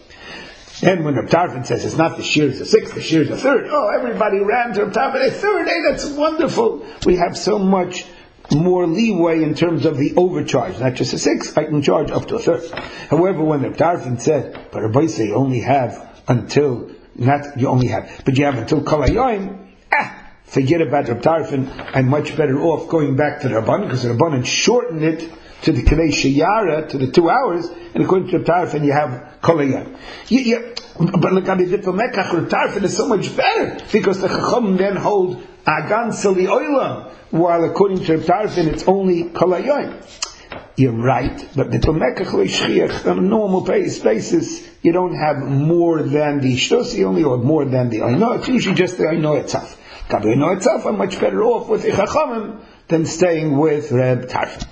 And when Reb Tarfon says it's not the shear is a sixth, the shear is a third, oh, everybody ran to Reb Tarfon a third, hey, that's wonderful. We have so much more leeway in terms of the overcharge, not just a sixth, I can charge up to a third. However, when Reb Tarfon said, but Rabbi say you only have until, not you only have, but you have until Kol Hayoim, ah, forget about Reb Tarfon, I'm much better off going back to the Rabbanan, because the Rabbanan shortened it to the Kedei Sheyara, to the two hours, and according to Reb Tarfon, you have Kol Hayoim. Yeah, yeah, but look at the Bittul Mekach, Reb Tarfon is so much better, because the Chacham then hold Agan Sali Oilam, while according to Reb Tarfon, it's only Kol Hayoim. You're right, but Bittul Mekach L'Shchiach, on a normal basis, you don't have more than the Shtos, you only have more than the Oino. It's usually just the Oino itself. The Oino itself, I'm much better off with the Chachamim than staying with Reb Tarfon.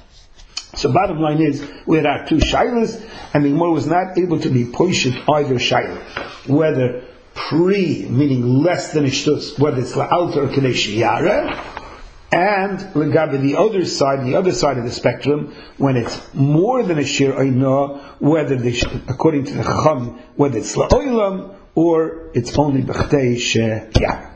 So bottom line is, we are two shaylas, and the Gemara was not able to be poished either shayla, whether pre, meaning less than a shtus, whether it's la'alta or kedei sheyara, and legabe the other side, the other side of the spectrum, when it's more than a shir oino, whether they, according to the chacham, whether it's la'olam or it's only b'chtei sheyara.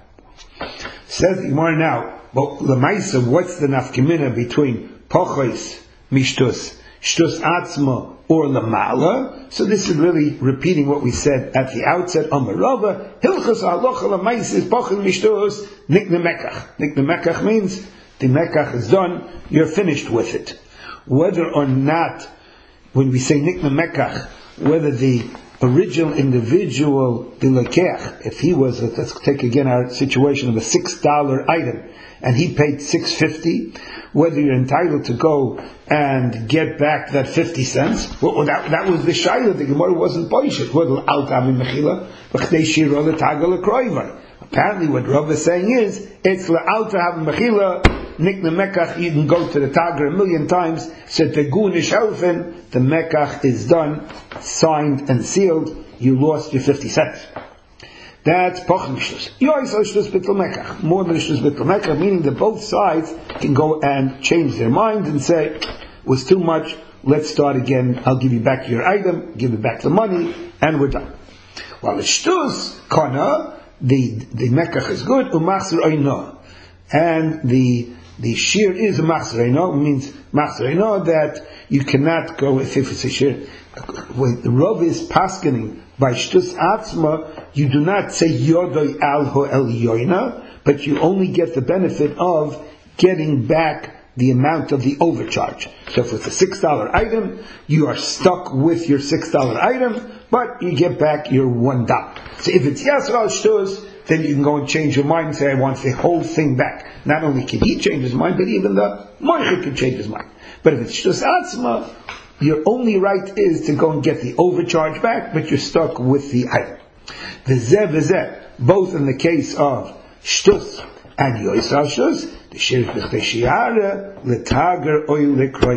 Says the Gemara now, well, l'maisa, what's the nafkamina between pochos mishtus, shtus atzma, or lamala? So this is really repeating what we said at the outset. Amarava hilchas halacha l'maisa is pochos mishtus nikne mekach. Nikne mekach means the mekach is done, you're finished with it. Whether or not, when we say nikne mekach, whether the original individual, the lekeach, if he was, let's take again our situation of a six dollar item, and he paid six fifty, whether you're entitled to go and get back that fifty cents, well, that, that was the shayla. The Gemara wasn't poished. Apparently, what Rav is saying is, it's la'alta havim mechila, nikne mekach, you can go to the Tagar a million times, said the gunish helfen, the mekach is done, signed and sealed, you lost your fifty cents. That's pochim shtus. Yois shtus bittul mekach. More than shtus bittul mekach, meaning that both sides can go and change their mind and say, it was too much, let's start again, I'll give you back your item, give you back the money, and we're done. While the shtus, kana, the, the mekach is good, umachzer oino. And the, the shear is a machzer oino, means machzer oino, that you cannot go, if it's a shear, when the Rav is paskening, by shtus atzma, you do not say yodoi al ho el yoina, but you only get the benefit of getting back the amount of the overcharge. So if it's a six dollar item, you are stuck with your six dollar item, but you get back your one dollar. So if it's yasser al shtus, then you can go and change your mind and say, I want the whole thing back. Not only can he change his mind, but even the moichid can change his mind. But if it's shtus atzma, your only right is to go and get the overcharge back, but you're stuck with the item. V'zeh v'zeh, both in the case of shtus and yoisal shtus, the shir b'chtei sheyara, l'tager oil l'kroivai.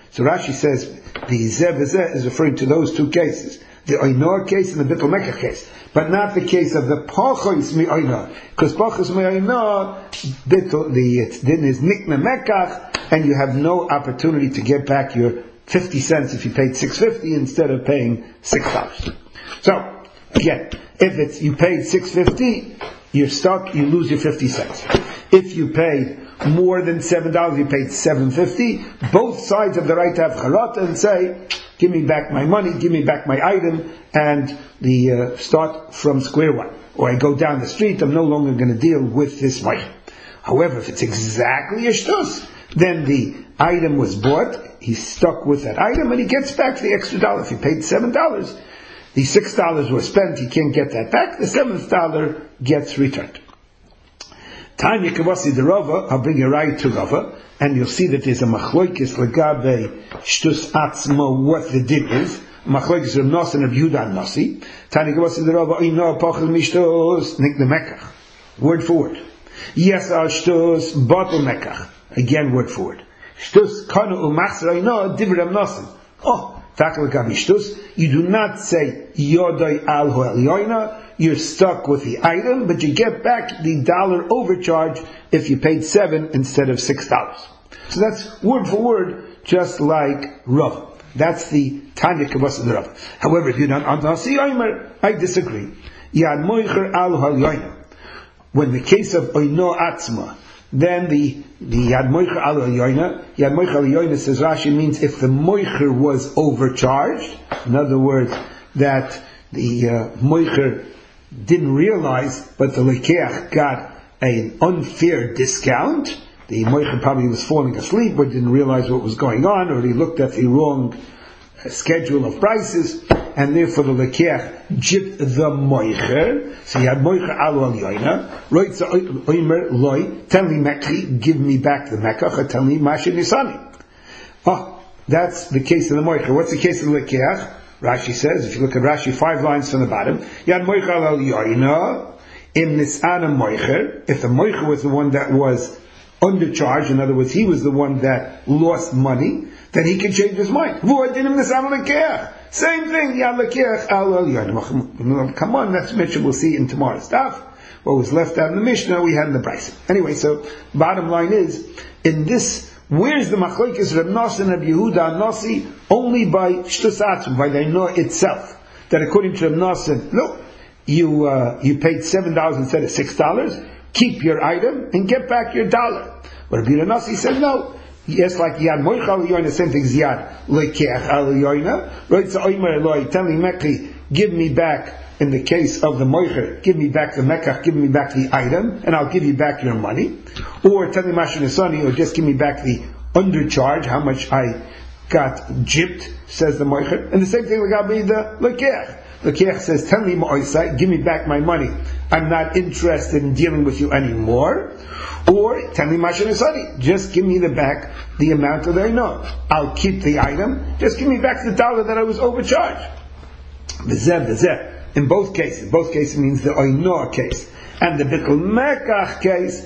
So Rashi says the zeh v'zeh is referring to those two cases, the oinor case and the bittul mekach case, but not the case of the pachos mi oinor, because pachos mi oinor, bittul, the din is nikna mekach, and you have no opportunity to get back your fifty cents if you paid six fifty instead of paying six dollars. So again, if it's you paid six fifty, you're stuck. You lose your fifty cents. If you paid more than seven dollars, you paid seven fifty. Both sides have the right to have charata and say, "Give me back my money, give me back my item," and the uh, start from square one. Or I go down the street. I'm no longer going to deal with this money. However, if it's exactly a shtus, then the item was bought. He's stuck with that item, and he gets back the extra dollar. If he paid seven dollars, the six dollars were spent. He can't get that back. The seventh dollar gets returned. Tanya Kavasi the Rava, I'll bring you right to Rava, and you'll see that there's a machloikis legabe shtus atzma, what the din is. Machloikis Rav Nossi and Rav Yehuda Nossi. Tanya Kavasi the Rava, oino pachel mishtus nik the mekach. Word for word. Yes, al shtus batel mekach. Again, word for word. Shtus kanu umachzer oino div Rav Nossi. Oh, takal legabe shtus. You do not say yodai al ho elyoina. You're stuck with the item, but you get back the dollar overcharge if you paid seven instead of six dollars. So that's word for word, just like Rav. That's the Tanya Kavas of the Rav. However, if you don't Nasi Omer, I disagree. Yad moicher al halyoina. When the case of oino atzma, then the the yad moicher al halyoina, yad moicher al halyoina says Rashi means if the moicher was overcharged. In other words, that the uh, moicher didn't realize, but the lekeach got an unfair discount. The moicher probably was falling asleep, but didn't realize what was going on, or he looked at the wrong uh, schedule of prices, and therefore the lekeach jipped the moicher. So he had moicher alu al yoina. Right, so oimer loy, tell me mekli, give me back the mekach, or tell me mashin nisani. Oh, that's the case of the moicher. What's the case of the lekeach? Rashi says, if you look at Rashi, five lines from the bottom, Yad moicher al yoina, im nisana moicher, if the moicher was the one that was undercharged, in other words, he was the one that lost money, then he can change his mind. Same thing, Yad lekeach al yoina. Come on, that's Mishnah, we'll see in tomorrow's stuff. What was left out in the Mishnah, we had in the Brisa. Anyway, so, bottom line is, in this, where's the machlokes Rav Nossi and Rav Yehuda Nossi? Only by shtus atzma, by the know itself. That according to Rav Nossi, look, you uh, you paid seven dollars instead of six dollars. Keep your item and get back your dollar. But Rav Yehuda Nossi said no. Yes, like yad moicher al yoina, same thing as yad lekeach al yoina. Right? So oimer loy, telling mekli, give me back. In the case of the moicher, give me back the mekach, give me back the item, and I'll give you back your money. Or tell me mashin nisani, or just give me back the undercharge, how much I got gypped, says the moicher. And the same thing got me the lekeach. Lekeach says, tell me ma'oisai, give me back my money. I'm not interested in dealing with you anymore. Or tell me mashin nisani, just give me the back the amount that I know. I'll keep the item, just give me back the dollar that I was overcharged. V'zeh, v'zeh. In both cases, both cases means the oinor case and the bittul mekach case.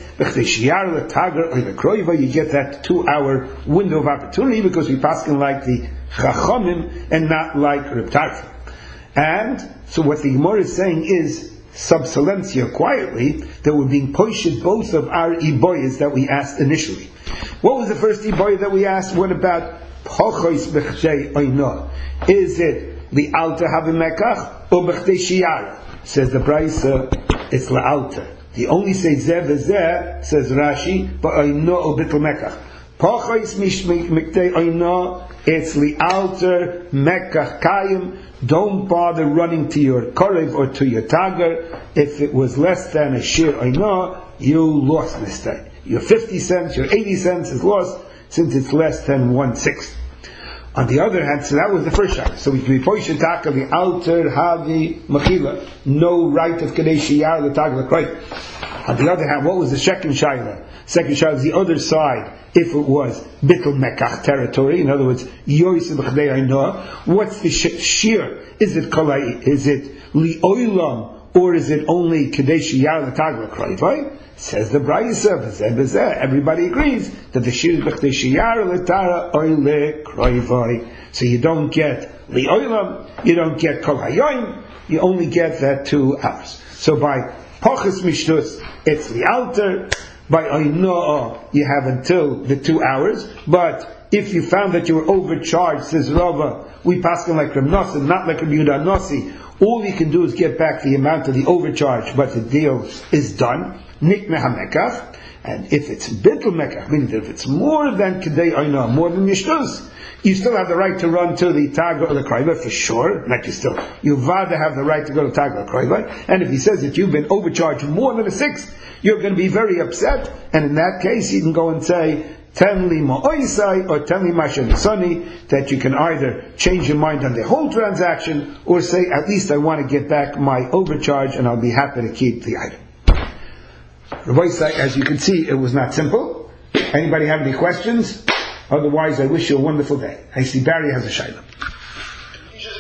You get that two-hour window of opportunity because we paskin like the chachomim and not like Reb Tarfon. And so, what the Gemara is saying is sub silencio, quietly, that we're being poished both of our iboyas that we asked initially. What was the first iboya that we asked? What about pochos b'chdei oinor? Is it the alter having mekach? Says the Brisa, it's la'alter. The only say zeh v'zeh, says Rashi, but oino o bitl mekach. Pochos miktei oino, it's li'alter mekach kayim. Don't bother running to your korev or to your tagar. If it was less than a shir oino, you lost this day. Your fifty cents, your eighty cents is lost since it's less than one sixth. On the other hand, so that was the first shot. So we can be poished taka the alter havi machila, no right of kadesh yar the taka the On the other hand, what was the second shayla? Second shayla is the other side. If it was bittul mekach territory, in other words, yoyse b'chdei aynoah, what's the shear? Is it kolai? Is it liolam or is it only Kadesh Yar L'Tagla Kroivai? Says the Brayisa, everybody agrees that the Shir B'Kadesh Yar L'Tara Oile Kroivai. So you don't get Li'olam, you don't get Kol Hayoim, you only get that two hours. So by Pochus Mishtus, it's the altar. By Oinoah, you have until the two hours. But if you found that you were overcharged, says Rava, we pass them like Reb Nosson, not like Reb Yehuda Nossi. All you can do is get back the amount of the overcharge, but the deal is done. Nikne HaMekach. And if it's Bittul Mekach, meaning that if it's more than Kedei Oinoah, more than Yishtus, you still have the right to run to the Taga or the Kroiva, for sure. Like you still, you vada have the right to go to Taga or Kroiva. And if he says that you've been overcharged more than a sixth, you're going to be very upset. And in that case, you can go and say, Tenli Ma'oisai or Tenli Mashanisani, that you can either change your mind on the whole transaction, or say, at least I want to get back my overcharge and I'll be happy to keep the item. As you can see, it was not simple. Anybody have any questions? Otherwise, I wish you a wonderful day. I see Barry has a shayla.